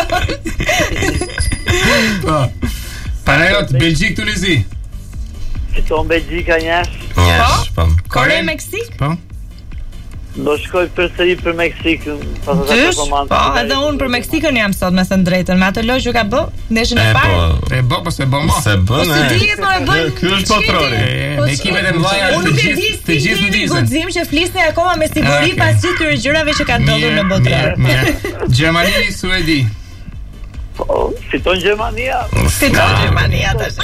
natë Po. Panajot, Belgjik, Tunizi. Fiton Belgjika Njash, po. Kore, Meksik? Po. Do shkoj përsëri për Meksikën. Po, edhe unë për Meksikën jam sot, me thënë drejtën. Me atë lojë ka bë, ndeshën e parë. Po se bë më. Se bën. Ky është patrori. Me ekipet e mëdha të gjithë ndizën. Guxim që flisni akoma me siguri pas gjithë këtyre gjërave që kanë ndodhur në botë. Mirë. Gjermani, Suedi. Fiton Gjermania. Tash.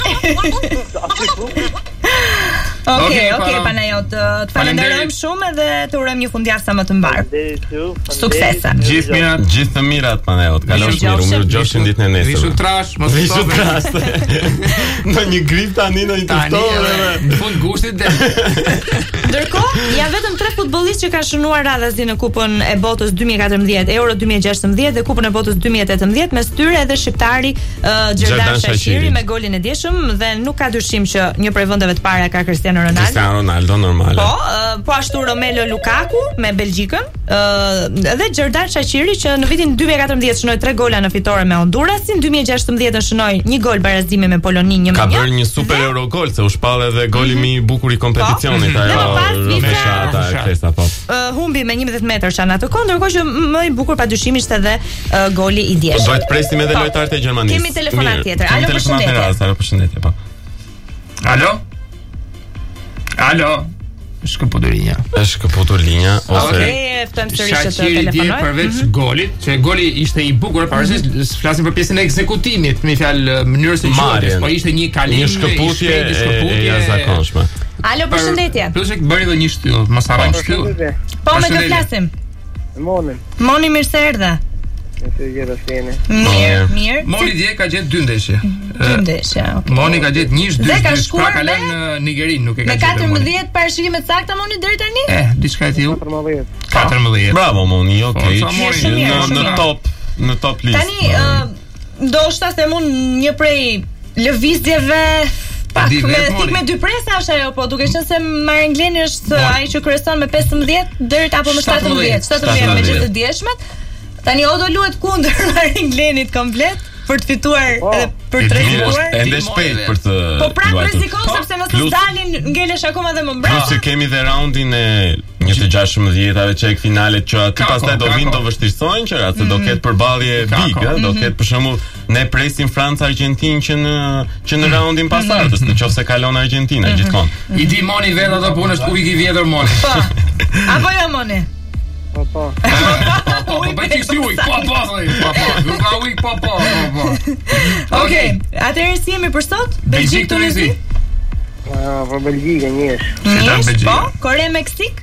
Okej, Panajot, të falenderojmë shumë edhe të urojmë një fundjavë sa më të mbar. Suksese. Gjithë të mirat Panajot. Kalosh mirë, unë gjoshin ditën e nesër. Vishu trash, mos Në një grip tani në një tuftor. Në fund gushtit dhe. Ndërkohë, janë vetëm 3 futbollistë Shqipërisë që ka shënuar radhazi në Kupën e Botës 2014, Euro 2016 dhe Kupën e Botës 2018, mes tyre edhe shqiptari Xherdan Shaqiri me golin e dieshëm dhe nuk ka dyshim që një prej vendeve të para ka Cristiano Ronaldo normale. Po ashtu Romelu Lukaku me Belgjikën, dhe Xherdan Shaqiri që në vitin 2014 shënoi 3 gola në fitore me Hondurasin, 2016 shënoi 1 gol barazdimi me Poloninë 1-1. Ka bërë një super Eurogol, se u shpall edhe goli më i bukur i kompeticionit ajo. Humbi me 11 metra në atë kohë, ndërkohë që më i bukur padyshim ishte edhe goli i dieshëm. Duhet presim edhe lojtarët e Gjermanisë. Kemi telefonat tjetër. Alo, përshëndetje. Alo. Shkëputur linja. Ose ftojmë sërish të telefonoj. Përveç golit, që goli ishte i bukur, pavarësisht flasim për pjesën e ekzekutimit, me fjalë mënyrës së qoftë, po ishte një kalim, një shkëputje e jashtëzakonshme. Alo, përshëndetje. Plus e bëri edhe një shtyll, mos harrojmë shtyll. Po me kë flasim? Moni, mirë se erdha. Mirë. Moni dje ka gjetë 2 ndeshje. 2 ndeshje, okay. Moni ka gjetë 1-2, pra ka lënë në Nigerinë, nuk e ka gjetë. Me 14 parashikime të sakta Moni deri tani? Diçka e tillë. 14. Bravo Moni, okay. Në top listë. Tani ndoshta se mund një prej lëvizjeve me 2 presa është ajo, po duke qenë se Marengleni është ai që kryeson me 15 deri apo më 17 me gjithë të dieshmet. Tani Odo luhet kundër Maringlenit komplet për të fituar edhe për të rrezikuar. Ende shpejt për të. Po prapë rrezikon sepse nëse dalin ngelesh akoma dhe më mbrapa. Plus kemi dhe raundin e një të 16-tave çek finalet që aty pastaj do vinë, do vështirësojnë që atë do ketë përballje big, do ketë për shembull ne presim Franca Argentinë që në raundin pasardhës, nëse kalon Argentina gjithkohë. I di Moni vetë ato punë është ujë i vjetër Moni. Po. Apo jo Moni? Po. Okej, atëherë si jemi për sot? Belgjik Tunizi. Po Belgjika njësh. Po, Kore Meksik.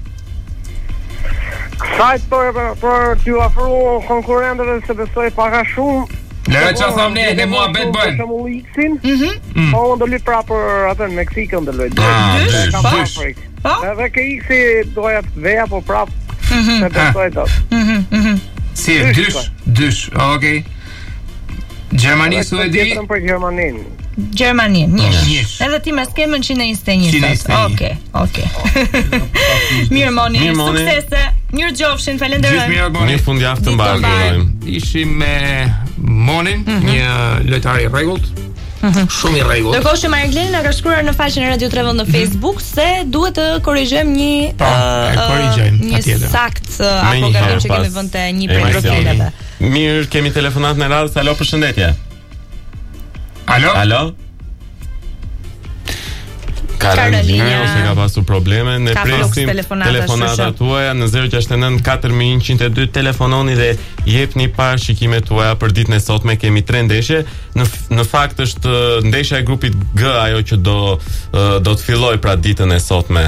Sajt për t'ju afru konkurrentëve se besoj paka shumë. Lëre që thamë ne mua bet bëjnë. Për shumë X-in, po unë do lyt pra për atën Meksikën do lyt. Po? Edhe ke X-i doja të veja, po prap Si, dysh, okej. Gjermani, Suedi. Gjermani, njësh. Edhe ti me skemën 121. Okej. Mirë Moni, suksese. Mirë gjofshin, falenderoj. Një fundjavë të mbarë. Ishim me Monin, një lojtar i rregullt. Shumë i rregullt. Ndërkohë që Maringleni na ka shkruar në faqen e Radio 3 në Facebook se duhet të korrigjojmë një sakt apo gabim që kemi vënë te një prej profileve. Mirë, kemi telefonat në radhë. Alo, përshëndetje. Alo. Karolina ose ka pasur probleme, ne presim telefonatat tuaja në 069 4102, telefononi dhe jepni parashikimet tuaja për ditën e sotme. Kemi 3 ndeshje. Në fakt është ndeshja e grupit G ajo që do të filloj pra ditën e sotme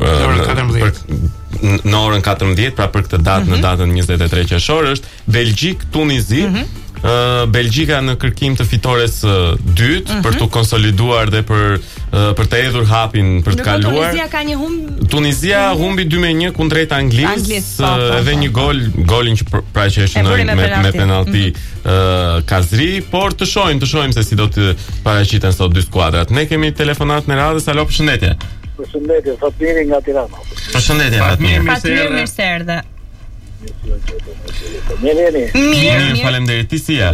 në orën 14, pra për këtë datë në datën 23 qershor është Belgjik Tunizi. Belgjika në kërkim të fitores dytë për të konsoliduar dhe për të hedhur hapin për të kaluar. Tunizia ka një humb. Tunizia humbi 2-1 kundrejt Anglisë, edhe një golin që pra që është me penalti Kazri, por të shohim se si do të paraqiten sot dy skuadrat. Ne kemi telefonat në radhë. Alo, përshëndetje. Përshëndetje, Fatmiri nga Tirana. Përshëndetje, Fatmiri. Mirë se erdhe. Mirë, faleminderit. Ti si je?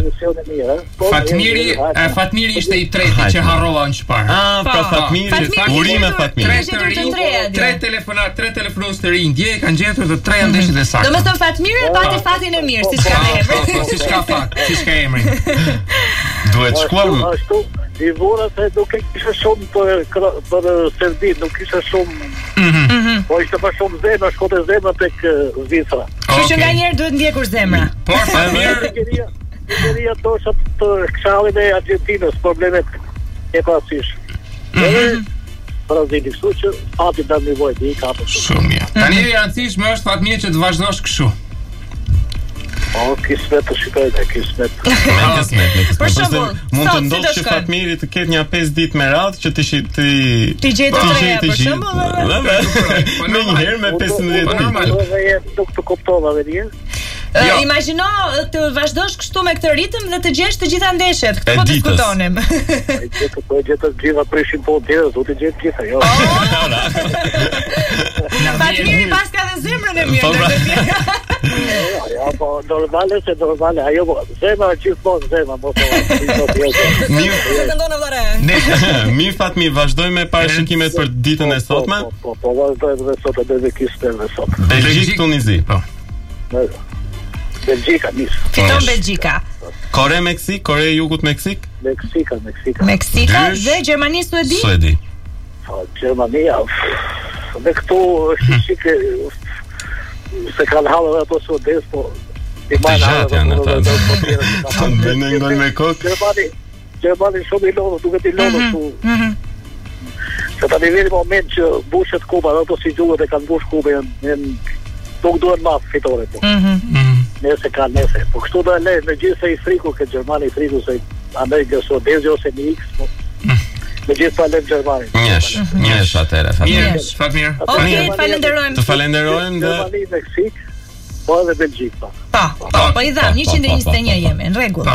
Fatmiri ishte i treti që harrova në çfarë. Pra Fatmiri, urime Fatmiri. Tre telefonues të rinj dje kanë gjetur të treja ndeshjet e sakta. Domethënë Fatmiri pati fatin e mirë, siç ka emrin. Po, siç ka fat, siç ka emrin. Duhet shkuar. I vura se nuk kisha shumë për Serbit, nuk kisha shumë. Po ishte pa shumë zemra, shkote zemra tek Zvicra. Kështu që nga njerë duhet ndjekur zemra. Po, Fatmir, Nigeria dosha të këshallin e Argentinës, problemet e pasish. Brazili, kështu që fati da nevojë i kapë. Shumë mirë. Tani e rëndësishme është Fatmir që të vazhdosh kështu. Po, kismet të shikojnë, kismet. Për shembull, mund të ndodhë që Fatmiri të ketë një 5 ditë me radhë që ti gjej të treja për shembull. Me një herë me 15 ditë. Nuk të kuptova edhe një. Imagjino të vazhdosh kështu me këtë ritëm dhe të gjesh të gjitha ndeshjet. Këtë po diskutonim. Po gjetë të gjitha prishin po tjerë, do të gjetë gjitha, jo. Fatmiri pas ka dhe zemrën e mirë. Ja, po normale, ajo zemra gjithmonë zemra, mos Mirë Fatmir, vazhdojmë me parashikimet për ditën e sotme. Po vazhdojmë dhe sot edhe kismet dhe sot. Belgjik Tunizi. Po. Belgjika nis. Fiton Belgjika. Kore Meksik, Kore e Jugut Meksik. Meksika dhe Gjermani Suedi. Gjermania. Dhe këtu është shikë se kanë halë dhe ato suedes, po të gjatë janë ata. Të bëjnë ngol me kokë. Gjermani shumë i lodhë, duket i lodhë këtu. Se ta niveli moment që bushet kuba, dhe ato si gjuhët e kanë bush kuba, nuk duhet ma fitore, po. Nese ka nese. Po kështu dhe le, me gjithë se i friku, këtë Gjermani i friku, se Amerikë suedezi ose një X, po. Me gjithë falem Gjermani. Njësh atere, Fatmir. Okej, falenderojmë. Të falenderojmë dhe... Gjermani, Meksik, po edhe Belgjik, po. Po i dham, 121 jemi, në rregull.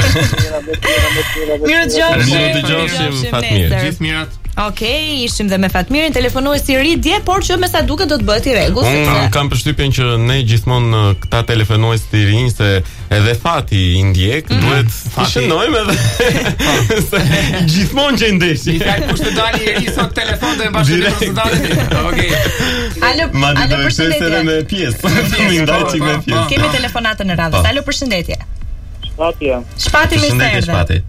Mirë dëgjofshim, Fatmir. Gjithë mirat. Okej, ishim dhe me Fatmirin, telefonuesi i ri dje, por që me sa duket do të bëhet i rregull. Unë kam përshtypjen që ne gjithmonë këta telefonues të rinj se edhe Fati i ndjek, duhet të shënojmë edhe gjithmonë që ndeshi. I fjalë kush të dali i ri sot telefon dhe mbashkë të dalë. Okej. Alo, përshëndetje. Me pjesë. Kemi telefonatën në radhë. Alo, përshëndetje. Shpati më së Shpati.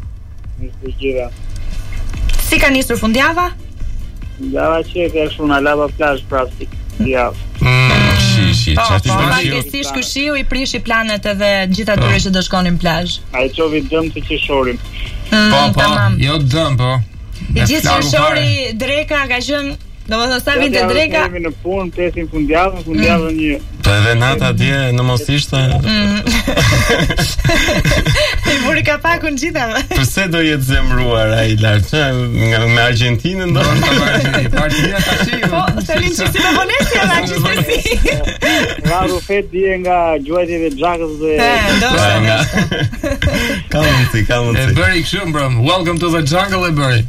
Si ka nisur fundjava? Fundjava që e kështu në lava plazh prapsik. Ja. Pakesisht ky shiu i prishi planet edhe gjitha dyre që do shkonin plazh. Ai çovi dëm të qeshorim. Po, jo dëm, po. I gjithë qeshori dreka ka qenë, domethënë sa vinte dreka. Kemi në punë, presim fundjavën një. Po edhe nata dje në mos ishte. I muri ka pakun gjithave. Pse do jetë zemruar ai lart? Me Argentinën do. Partia tash. Po, selim si Venecia na gjithsesi. Radu fet dje nga gjuajtjet e xhakës dhe. Ka mundsi. E bëri kështu bro. Welcome to the jungle e bëri.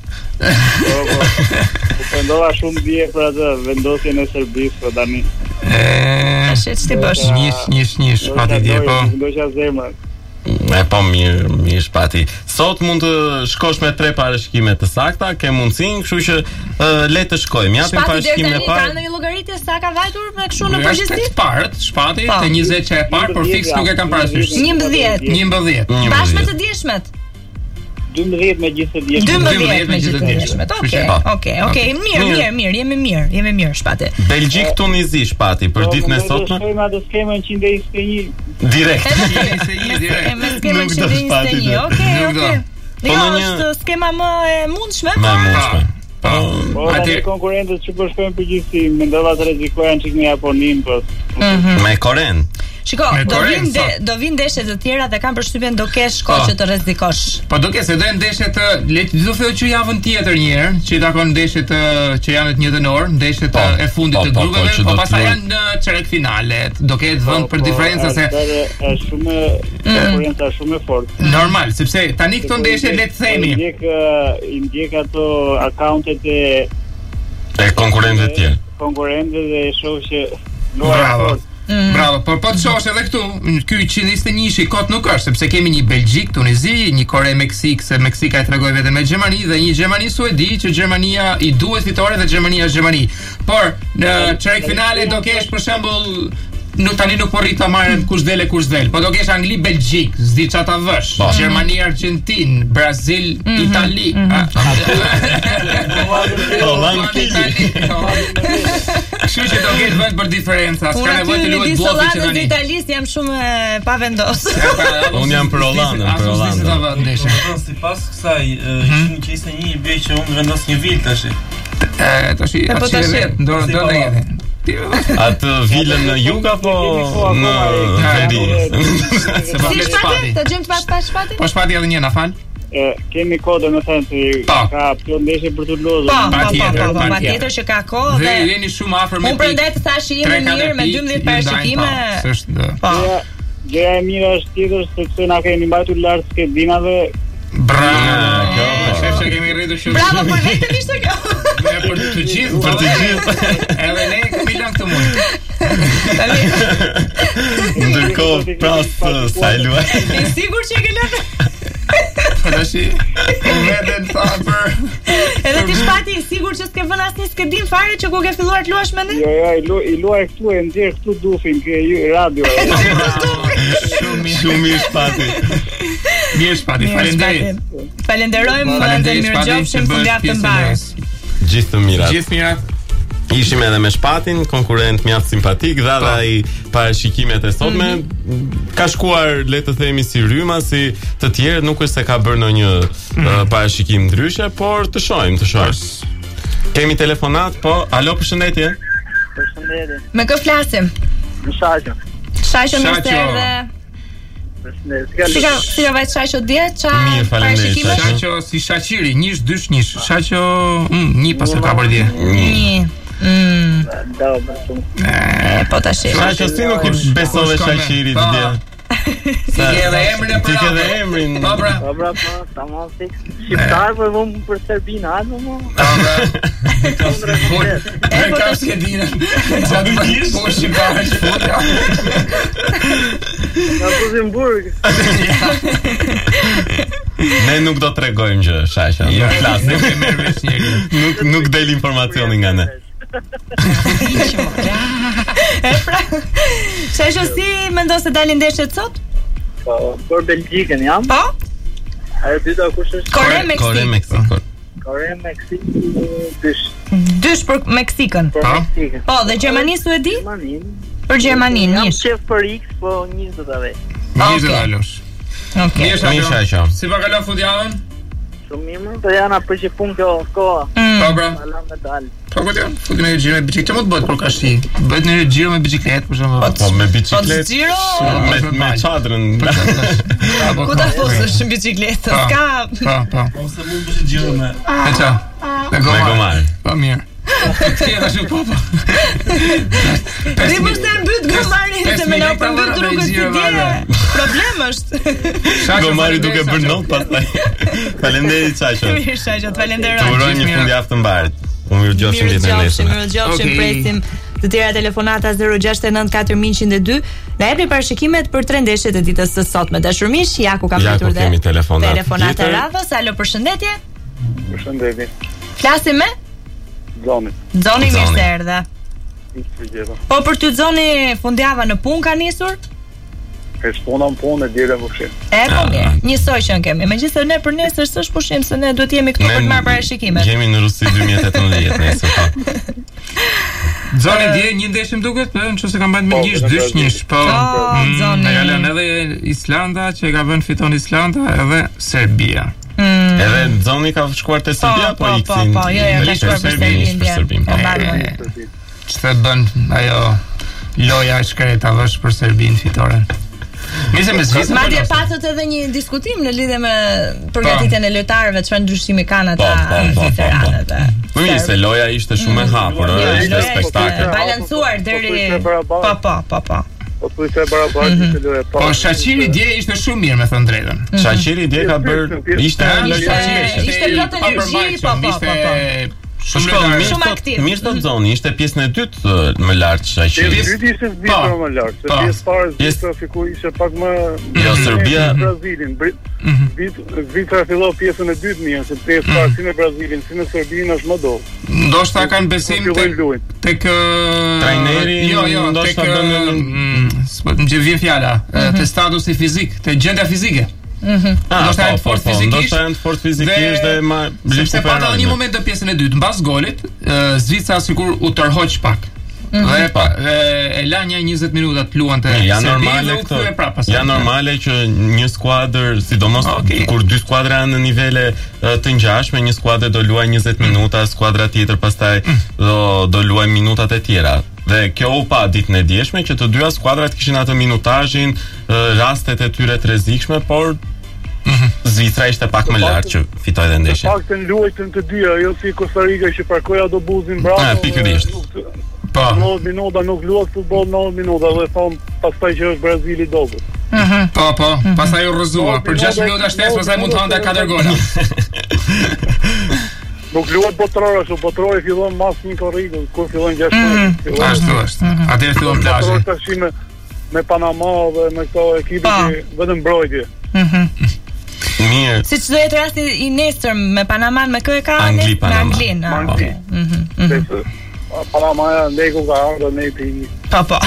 Po ndova shumë dje për atë vendosjen e Serbisë për tani. Ç'ti bësh? Nish, pati dje po. Ndosha zemrën. Po mirë Shpati. Sot mund të shkosh me 3 parashikime të sakta, ke mundsinë, kështu që le të shkojmë. Japim parashikimin e parë. Ka ndonjë llogaritje sa ka vajtur me kështu në përgjithësi? Të parët, Shpati, të 20 që e parë, por fiks nuk e kam parasysh. 11. Bashkë me të dieshmet. 12 me gjithë të dieshmet. 12 me gjithë të dieshmet. Okej. Mirë, jemi mirë Shpati. Belgjik Tunizi Shpati për ditën e sotme. Ne shkojmë atë skemën 121. Direkt. Me skemën 121. Okej. Jo, është skema më e mundshme. Po, atë konkurrentët që po shkojnë përgjithësi, mendova të rrezikojnë çik në Japonin, po. Me Koren. Shiko, do vinë ndeshje të tjera dhe kam përshtypjen do kesh kohë që të rrezikosh. Po do kesh, do ndeshje të do thojë që javën tjetër një herë, që i takon ndeshjet që janë të njëjtën orë, ndeshjet e fundit të grupeve, po pastaj janë në çerek finalet. Do ketë vend për diferencë se është shumë konkurrenca shumë e fortë. Normal, sepse tani këto ndeshje le të themi, i ndjek ato akauntet e konkurrentëve të tjerë. Konkurrentëve dhe shoh që Bravo, por po të shohësh edhe këtu, ky 121 kot nuk është, sepse kemi një Belgjik, Tunizi, një Kore, Meksik, se Meksika e tregoi vetëm me Gjermani dhe një Gjermani Suedi, që Gjermania i duhet fitore dhe Gjermania është Gjermani. Por në çerek finale do kesh për shembull tani nuk po rrit ta marrën kush del, po do kesh Angli Belgjik, s'di çfarë ta vësh. Gjermani Argentinë, Brazil Itali. Kështu që do kesh vend për diferenca, s'ka nevojë të luhet blloku që tani. Italis jam shumë pa vendos. Unë jam për Hollandën, Sipas kësaj, 121 i bie që unë vendos një vit tash. Tash do ne jeni. Atë vilën në jug apo në veri? Si shpati? Të gjëmë të pas shpati? Po shpati edhe një, na fal. Kemi kohë domethënë se ka ndeshje për të lodhur. Patjetër që ka kohë dhe jeni shumë afër me. Unë prandaj të thashë jemi mirë me 12 parashikime. Po. Gjëja e mirë është tjetër sepse na keni mbajtur lart skedinave. Bravo. Shef që kemi rritur shumë. Bravo për vetëm ishte kjo. Për të gjithë, Edhe ne kemi lënë këtë mund. Ndërkohë pras sa e luaj. Je sigur që e ke lënë? Tashi, vetën thaper. Edhe ti shpati i sigur që s'ke vënë asnjë skedim fare që ku ke filluar të luash me ne? Jo, i luaj këtu e nxjerr këtu dufin ke radio. Shumë mirë shpati. Mirë shpati, faleminderit. Falenderojmë dhe mirëgjofshim fundjavë të mbarë. Gjithë të mirat. Gjithë mirat. Ishim edhe me Shpatin, konkurrent mjaft simpatik, dha ai parashikimet e sotme. Ka shkuar, le të themi, si rryma, si të tjerët, nuk është se ka bërë ndonjë parashikim ndryshe, por të shohim. Kemi telefonat, po, alo, përshëndetje. Përshëndetje. Me kë flasim? Me Shaqo. Shaqo më sterë. Si ka vajtë Shaqo dje? Mirë, faleminderit. Shaqo si Shaqiri, njësh, dysh, njësh. Shaqo, një pasë ka bërë dje. Një. Po ta shi. Shaqo, si nuk i besove Shaqirit dje? Ti ke dhe emrin e prapë. Ti ke dhe emrin. Po, tamam fix. Shqiptar për vëmë për Serbinë, atë më. E ka skedina. Gjatë më njështë, po shqiptar e shpotja. Në Buzimburg. Ne nuk do të regojmë gjë, Shaqo. Nuk flasim. Nuk del informacioni nga ne. Shaqo, si mendo se dalin ndeshjet sot? Po, për Belgjikën jam. Po? Ajo dyta kush është? Kore-Meksik. Kore-Meksik, dysh për Meksikën. Po, dhe Gjermani Suedi? Për Gjermanin, njësh. Jam qef për X, po njësh do të ave. Njësh do të alosh. Mirë, Shaqo. Si pa kalon fundjavën? Shumë mirë, të janë për që pun kjo koha. Po, bra. Alam me dalë. Po, këtë janë, futin e gjiro me bicikletë. Që mund të bëhet për kashti? Bëhet në gjiro me bicikletë, për shumë. Po, me bicikletë. Me qadrën. Ku ta fosësh në bicikletë? Ska... Po. Ose mund të gjiro me... E qa? Me gomar. Po, mirë. Tjera shumë popo. Dhe më shtë e mbyt gomarin se me në përmbyt rrugët si dje. Problem është. Gomari duke bërë not pastaj. Falenderit, Shaqo. Mirë, Shaqo, të falenderoj. Të uroj një fundjavë të mbarë. Mirëgjofshim, presim të tjera telefonata 069 4102. Na jepni parashikimet për 3 ndeshjet e ditës së sotme. Dashur miq, Jaku ka pritur dhe telefonata radhës. Alo, përshëndetje. Përshëndetje. Flasim me Zoni. Zoni, mirë se erdhe. Po për ty Zoni, fundjava në punë ka nisur? E shpona në punë e djere pushim. E po mirë, njësoj që në kemi. Megjithëse ne për nesër s'është pushim, se ne duhet jemi këtu për të marrë parashikimet. Jemi në Rusi 2018 nesër, po. Zoni dje një ndeshim duket, nëse ka mbajtur me njësh, dysh njësh, po. Zoni. Ne kalon edhe Islanda, që e ka vënë fiton Islanda, edhe Serbia. Edhe Zoni ka shkuar te Serbia po iksin. Po, jo, ka shkuar për Serbinë. Çfarë bën ajo loja e shkreta vesh për Serbinë fitoren? Nisem me Zvicrën. Madje patët edhe një diskutim në lidhje me përgatitjen e lojtarëve, çfarë ndryshimi kanë ata zviceranet. Po mirë, se loja ishte shumë e hapur, ishte spektakël. Balancuar deri po. Po Shaqiri dje ishte shumë mirë, me thënë drejtën. Shaqiri dje ka bërë ishte plot energji, po. Shumë aktiv. Mirë të Zoni, ishte pjesën e dytë më lart Shaqiri. Pjesë e dytë ishte më lart, se pjesë parë fiku ishte pak më Serbia Brazilin. Zvicra filloi pjesën e dytë mirë, se pjesë parë si në Brazilin, si në Serbinë është më dol. Ndoshta kanë besim tek trajneri, ndoshta më vjen fjala, te statusi fizik, te gjendja fizike. Ndoshta janë fort fizikisht dhe sepse pata në një moment të pjesën e dytë mbas golit, Zvicra sikur u tërhoq pak. Dhe e la një 20 minuta të luante Serbia u kthye prapë. Ja normale që një skuadër, sidomos kur dy skuadra janë në nivele të ngjashme, një skuadër do luajë 20 minuta, skuadra tjetër pastaj do luajë minutat e tjera. Dhe kjo u pa ditën e dieshme që të dyja skuadrat kishin atë minutazhin, rastet e tyre të rrezikshme, por Zvicra ishte pak më lart që fitoi dhe ndeshjen. Në faktën luajtën të dyja, jo si Kostarika që parkoi autobusin bravo. Pikërisht. Po. 90 minuta nuk luat futboll 90 minuta dhe thon pastaj që është Brazili dobët. Po, pastaj u rrëzua. Për 6 minuta shtesë, pastaj mund të hante 4 gola. Nuk luat botror ashtu, botrori fillon mas një korrigë, kur fillon 6 minuta. Ashtu është. Atëherë fillon plazhi. Botror tash me Panama dhe me këto ekipe që vetëm mbrojtje. Mirë. Si që do jetë rasti I nesër me Panaman, me kë e ka Angli, Panama. Me Anglin. Panamaja ndeku ka ardhur në një. Po.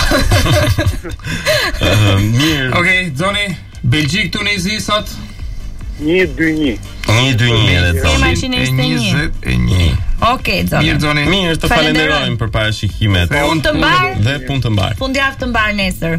Mirë. Okej, Zoni, Belgjik Tunizi sot 1-2-1. 1-2-1 edhe Zoni. 21. Okej, Zoni. Mirë, Zoni. Mirë, të falenderojmë për parashikimet. Punë të mbar dhe punë të mbar. Fundjavë të mbar nesër.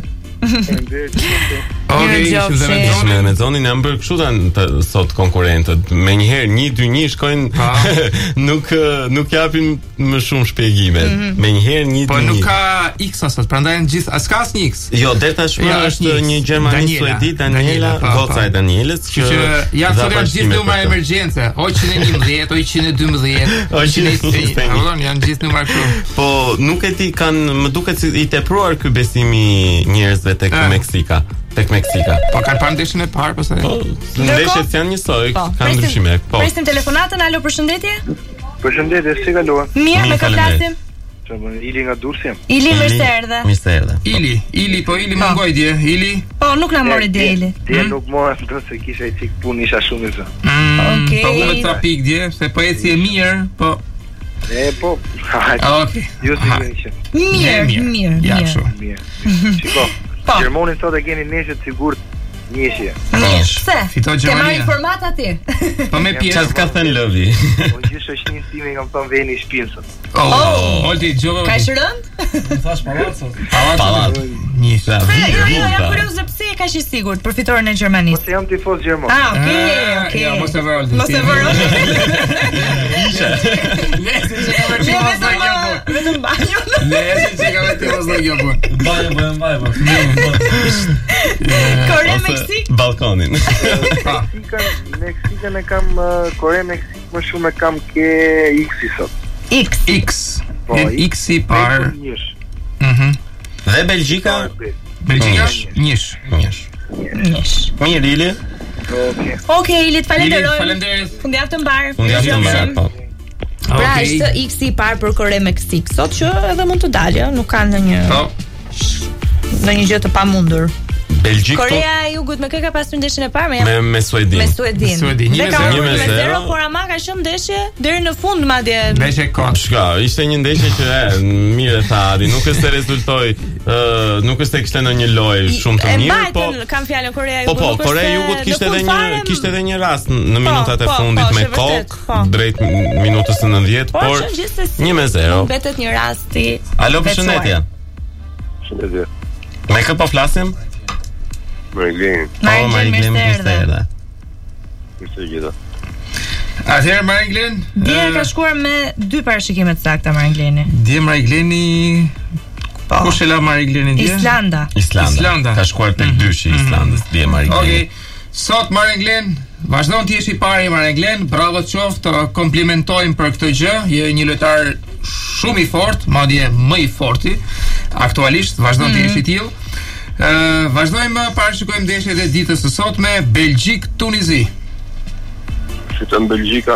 Okej, me Zonin jam bërë kështu sot konkurrentët. Menjëherë 1-2-1 shkojnë nuk japin më shumë shpjegime. Menjëherë 1-2-1. Po nuk ka X sot, prandaj janë gjithë, as ka asnjë X. Jo, deri tashmë është një Gjermani Suedi, Daniela, goca e Danielës që ja thonë gjithë numra emergjence, 111, 112, 120. Janë gjithë numra këtu. Po nuk e di, më duket si I tepruar ky besimi njerëzve tek Meksika. Po kanë parë ndeshjen e parë pastaj. Po, ndeshjet janë njësoj, kanë ndryshime. Po. Presim telefonatën, alo, përshëndetje. Përshëndetje, si kalua? Mirë, me kë flasim? Ili nga Durrësi. Ili mirë se erdhe. Mirë se erdhe. Ili mungoj dje, Ili. Po, nuk na mori dje Ili. Dje nuk mora se kisha I cik punë, isha shumë I zë. Okej. Po humbet ca pikë dje, se po eci e mirë, po. Po. Okej. Jo si gjë. Mirë. Ja, kështu. Mirë. Shiko. Gjermonin sot e keni neshët sigurt njëshje. Se? Fitoj Ke marrë Gjermania. informat aty? Po me pjesë. Çfarë ka thënë Lëvi? Po gjithë shoqërinë time kam thënë veni shpinë sot. Olti Gjova. Ka shërënd? Thash palacot. Pallat. Njësa. Jo, jam kurioze pse e ka qenë sigurt për fitoren e Gjermanisë. Po se jam tifoz gjerman. Okej. Ja, mos e vë Olti. Mos e vë Vetëm banjo. Nëse që ka vetë mos do gjë. Banjo. Kore Meksik. Balkonin. Meksikën e kam Kore Meksik më shumë e kam ke X-i sot. X. Po, X-i par. Dhe Belgjika? Belgjika? Njësh. Mirë, Ili. Okej, Ili, të falenderoj. Faleminderit. Fundjavë të mbar. Fundjavë të mbar, po. Pra, është X-i par për Kore Meksik sot që edhe mund të dalë, nuk ka ndonjë gjë të pamundur. Belgjik. Korea e Jugut me kë ka pasur ndeshjen e parë me Suedin. Me Suedin. Dhe ka 1-0, por ama ka qenë ndeshje deri në fund madje. Ndeshje kot. Ishte një ndeshje që mirë tha Adi, nuk është se rezultoi, nuk është se kishte ndonjë lojë shumë të mirë, po kam fjalën Korea e Jugut. Po, Korea e Jugut kishte edhe një rast në minutat e fundit me kokë drejt minutës së 90, por 1-0. Mbetet një rast I. Alo, përshëndetje. Përshëndetje. Me kë po flasim? Maringlen, mirë se erdhe. Mirë gjitha. Atëherë Maringlen, dje ka shkuar me 2 parashikime të sakta Maringleni. Dje Maringleni kush e la Maringlenin dje? Islanda. Ka shkuar tek dyshi Islandës dje Maringleni. Okej. Sot Maringlen, vazhdon të jesh I pari Maringlen, bravo të qoftë, të komplimentojmë për këtë gjë. Je një lojtar shumë I fortë, madje më I forti aktualisht, vazhdon të jesh I tillë. Vazhdojmë, parashikojmë ndeshjet e ditës së sotme. Belgjik Tunizi. Fiton Belgjika.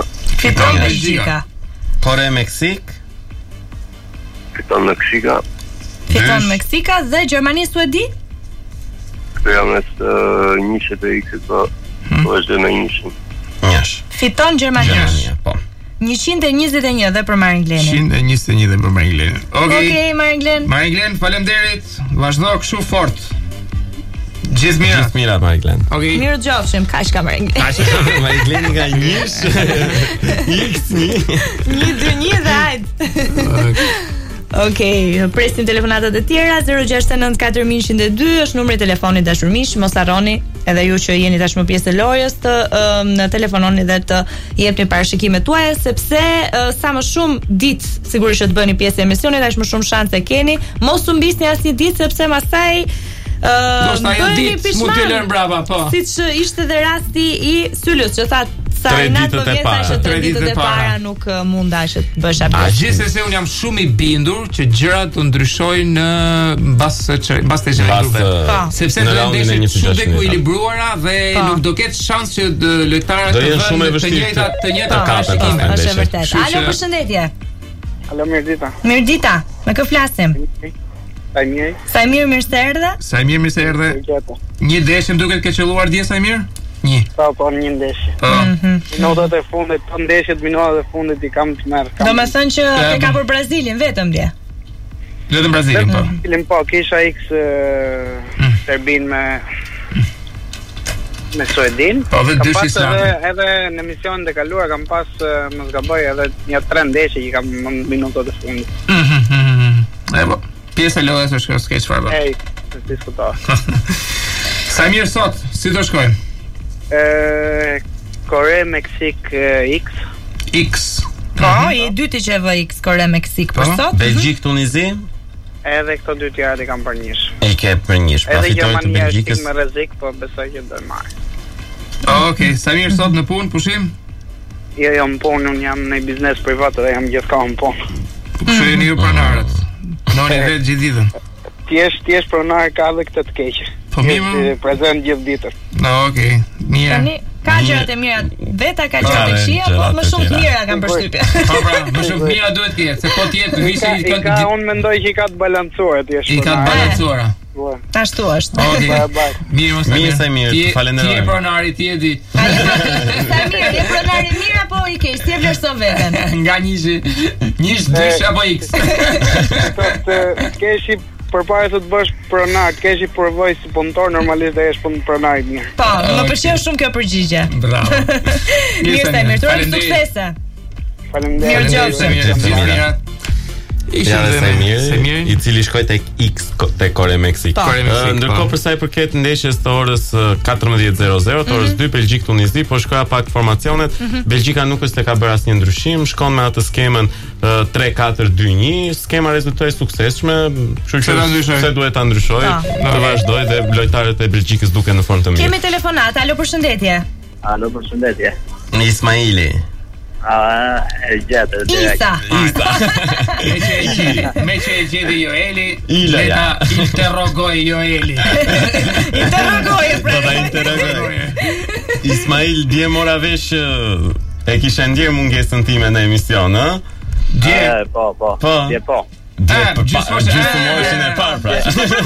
Kore Meksik. Fiton Meksika dhe Gjermani Suedi. Këtë jam në njëshet e X-it, po është dhe në njëshin. Fiton Gjermania. Po. 121 dhe për Maringleni. 121 dhe për Maringleni. Okej, Maringlen. Maringlen, faleminderit. Vazhdo kështu fort. Gjithë mira. Gjithë mira Maringlen. Okej. Mirë dëgjofshim, kaq ka Maringlen. Maringleni nga njësh. X1. 1-2-1 dhe hajt. Okej, presim telefonatat e tjera. 0694-102 është numri i telefonit dashur miq. Mos harroni edhe ju që jeni tashmë pjesë e lojës të telefononi dhe të jepni parashikimet tuaja, sepse sa më shumë ditë sigurisht që të bëni pjesë e emisionit, aq më shumë shanse keni. Mos u mbisni asnjë ditë sepse pastaj bëni pishman. Siç ishte dhe rasti i Sylës që tha sa i natë më vjen sa 3 ditët e para nuk munda që të bësh pjesë. Gjithsesi un jam shumë i bindur që gjërat do ndryshojnë mbas të çelëve. Sepse do të ndeshë shumë të ekuilibruara dhe nuk do ketë shans që lojtarët të vënë të njëjta parashikime. Është vërtet. Alo, përshëndetje. Alo, mirëdita. Mirëdita. Me kë flasim? Sajmir, mirë se erdhe. Sajmir, mirë se erdhe. Një ndeshje duket ke qelluar dje, Sajmir? Një. Po, një ndeshje. Minutat e fundit, po ndeshjet minutat e fundit I kam të merr. Domethënë që te ka për Brazilin vetëm dje. Vetëm Brazilin, po. Po, kisha X Serbin me Suedin. Po, dhe dy Islandë. Edhe në emisionin e kaluar kam pas mos gaboj edhe një 3 ndeshje që kam në minutat e fundit. Po, pjesa e lojës është s'ke çfarë. Ej, të diskutoj. Sajmir sot, si do shkojmë? Kore, Meksik, X. Po, I dyti që e vë X, Kore, Meksik për sot. Belgjik, Tunizi. Edhe këto dy tjera I kam për njësh. E ke për njësh, pra fitojnë të Belgjikës. Edhe Gjermania është me rrezik, po besoj që do marr. Okej, Samir sot në punë, pushim? Jo, në punë, unë jam në biznes privat dhe jam gjithkohë në punë. Pushojnë ju pronarët. Noni vetë gjithë ditën. Ti je pronar ka edhe këtë të keqe. Po mirë. Prezant gjithë ditën. Okej, mirë. Tani ka gjërat e mira, veta ka gjërat e këqija, po më shumë të mira kanë përshtypje. Po pra, më shumë të mira duhet të jetë, se po të jetë visi ka unë mendoj që I ka të balancuar ti është. I ka të balancuara. Ashtu është. Mirë, Sajmir, të falenderoj. Ti je pronari, ti e di. Sajmir, je pronari mirë apo I keq? Si e vlerëson veten? Nga njësh, dysh apo X. Keshi përpara se të bësh pronar, të kesh I përvojë si punëtor, normalisht do jesh pronar I mirë. Po, më pëlqen shumë kjo përgjigje. Bravo. Mirë, Sajmir, të uroj suksese. Faleminderit. Ja Sajmir, I cili shkoi tek X te Kore Meksik. Ndërkohë për sa I përket ndeshjes të orës 14:00 të orës 2 Belgjik Tunizi, po shkoja pak formacionet. Belgjika nuk është se ka bërë asnjë ndryshim, shkon me atë skemën 3-4-2-1, skema rezultoi suksesshme, kështu që se duhet ta ndryshoj, të vazhdoj dhe lojtarët e Belgjikës duken në formë të mirë. Kemi telefonat, alo përshëndetje. Alo përshëndetje. Ismaili. E gjetë Isa. Me që e gjedi Joeli, Ilaja. Interrogoj Joeli. Interrogoj. Ismail, dje mora vesh e kisha ndjerë mungesën time në emision, ë? Dje? Po. Dje po. Gjysë morëshin e parë, pra.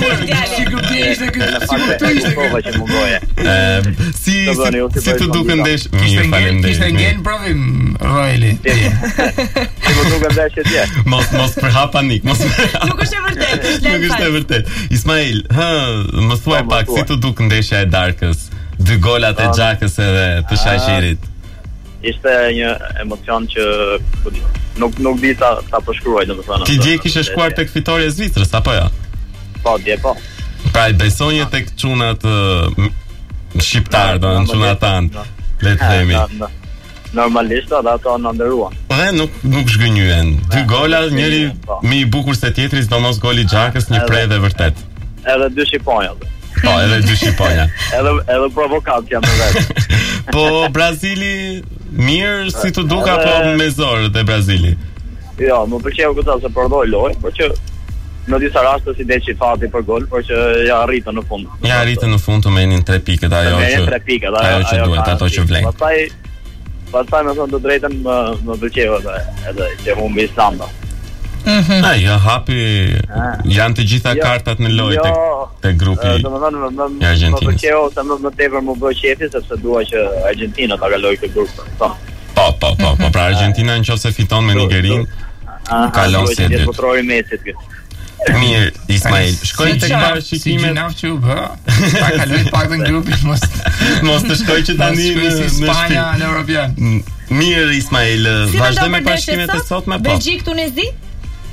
Si të duke ndesh? Mirë, falenderit. Kishte ngen provim, Roeli. Si më duke ndesh e tje? Mos përha panik. Nuk është e vërtet. Ismail, më thuaj pak, si të duke ndeshja e darkës? 2 golat e Xhakës edhe të Shaqirit. Ishte një emocion që nuk di ta përshkruaj, domethënë. Ti dje kishe shkuar tek fitoria e Zvicrës apo jo? Po, dje po. Pra I besonje tek çunat shqiptar, domethënë çunat tan, le të themi. Normalisht ato na nderuan. Dhe nuk zgënjyen. 2 gola, njëri më I bukur se tjetri, sidomos goli I Xhakës, një prej dhe vërtet. Edhe 2 shqiponja. Po, edhe 2 shqiponja. Edhe provokat jam në vetë. Po Brazili mirë si të duka apo me zorë te Brazili? Jo, më pëlqeu këta se përdoj lojë, por që në disa raste si deçi fati për gol, por që ja arritën në fund. Ja arritën në fund të merrin 3 pikët, ajo që duhet, ato që vlen. Pastaj më thonë të drejtën më pëlqeu edhe që humbi Islanda. Ja hapi janë të gjitha kartat në lojë tek grupi I Argentinës. Më pëlqeu se më tepër më bë qefi sepse dua që Argentina ta kalojë këtë grup. Po, pra Argentina nëse fiton me Nigerinë, kalon se dhe kontrolli Mesit këtu. Mirë, Ismail, shkoj tek parashikimet. Ta kaloj pak në grupin, mos të shkoj që tani në Spanja në Europian. Mirë, Ismail, vazhdojmë me parashikimet e sotme, po. Belgjik Tunizi?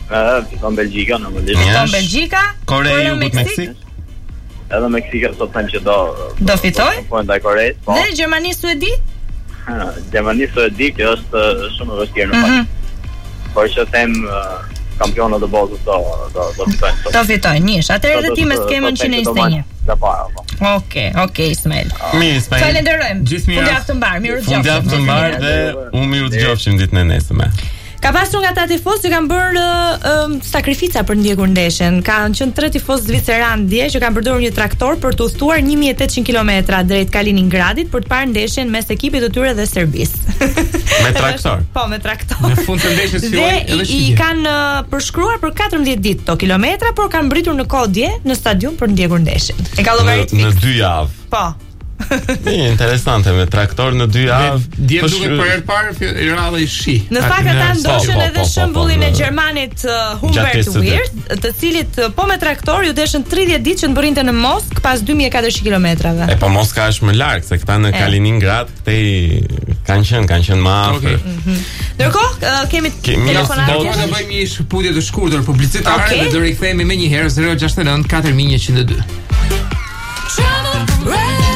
Fiton Belgjika normalisht. Fiton Belgjika, Korea Meksik. Edhe Meksika sot them që do fitoj. Po ndaj Koreas, po. Dhe Gjermani Suedi? Gjermani Suedi që është shumë e vështirë në fakt. Por që them kampionat e botës do fitojnë. Do fitojnë, nish. Atëherë edhe ti me skemën 121. Okej, Ismail. Mirë, Ismail. Falenderojmë. Fundjavë të mbar, mirë dëgjofshim. Fundjavë të mbar dhe unë mirë dëgjofshim ditën e nesërme. Ka pasur nga ata tifozë që kanë bërë sakrifica për ndjekur ndeshjen. Kanë qenë 3 tifozë zviceran dje që kanë përdorur një traktor për të udhëtuar 1800 kilometra drejt Kaliningradit për të parë ndeshjen mes ekipit të tyre dhe Serbisë. Me traktor. Po, me traktor. Në fund të ndeshjes filloi edhe shije. I kanë përshkruar për 14 ditë to kilometra, por kanë mbritur në kohë dje në stadium për ndjekur ndeshjen. E ka llogaritur në 2 javë. Po. Interesante me traktor në 2 javë. Dje duket për herë të parë radha i shi. Në fakt ata ndoshën edhe shembullin e Gjermanit Humbert Wirth, të cilit po me traktor ju deshën 30 ditë që të mbërrinte në Moskë pas 2400 kilometrave. Po Moska është më larg se këta në Kaliningrad, këtej kanë qenë më afër. Ndërkohë kemi telefonat. Do të bëjmë një shkputje të shkurtër publicitare dhe do rikthehemi më një herë 069 4102.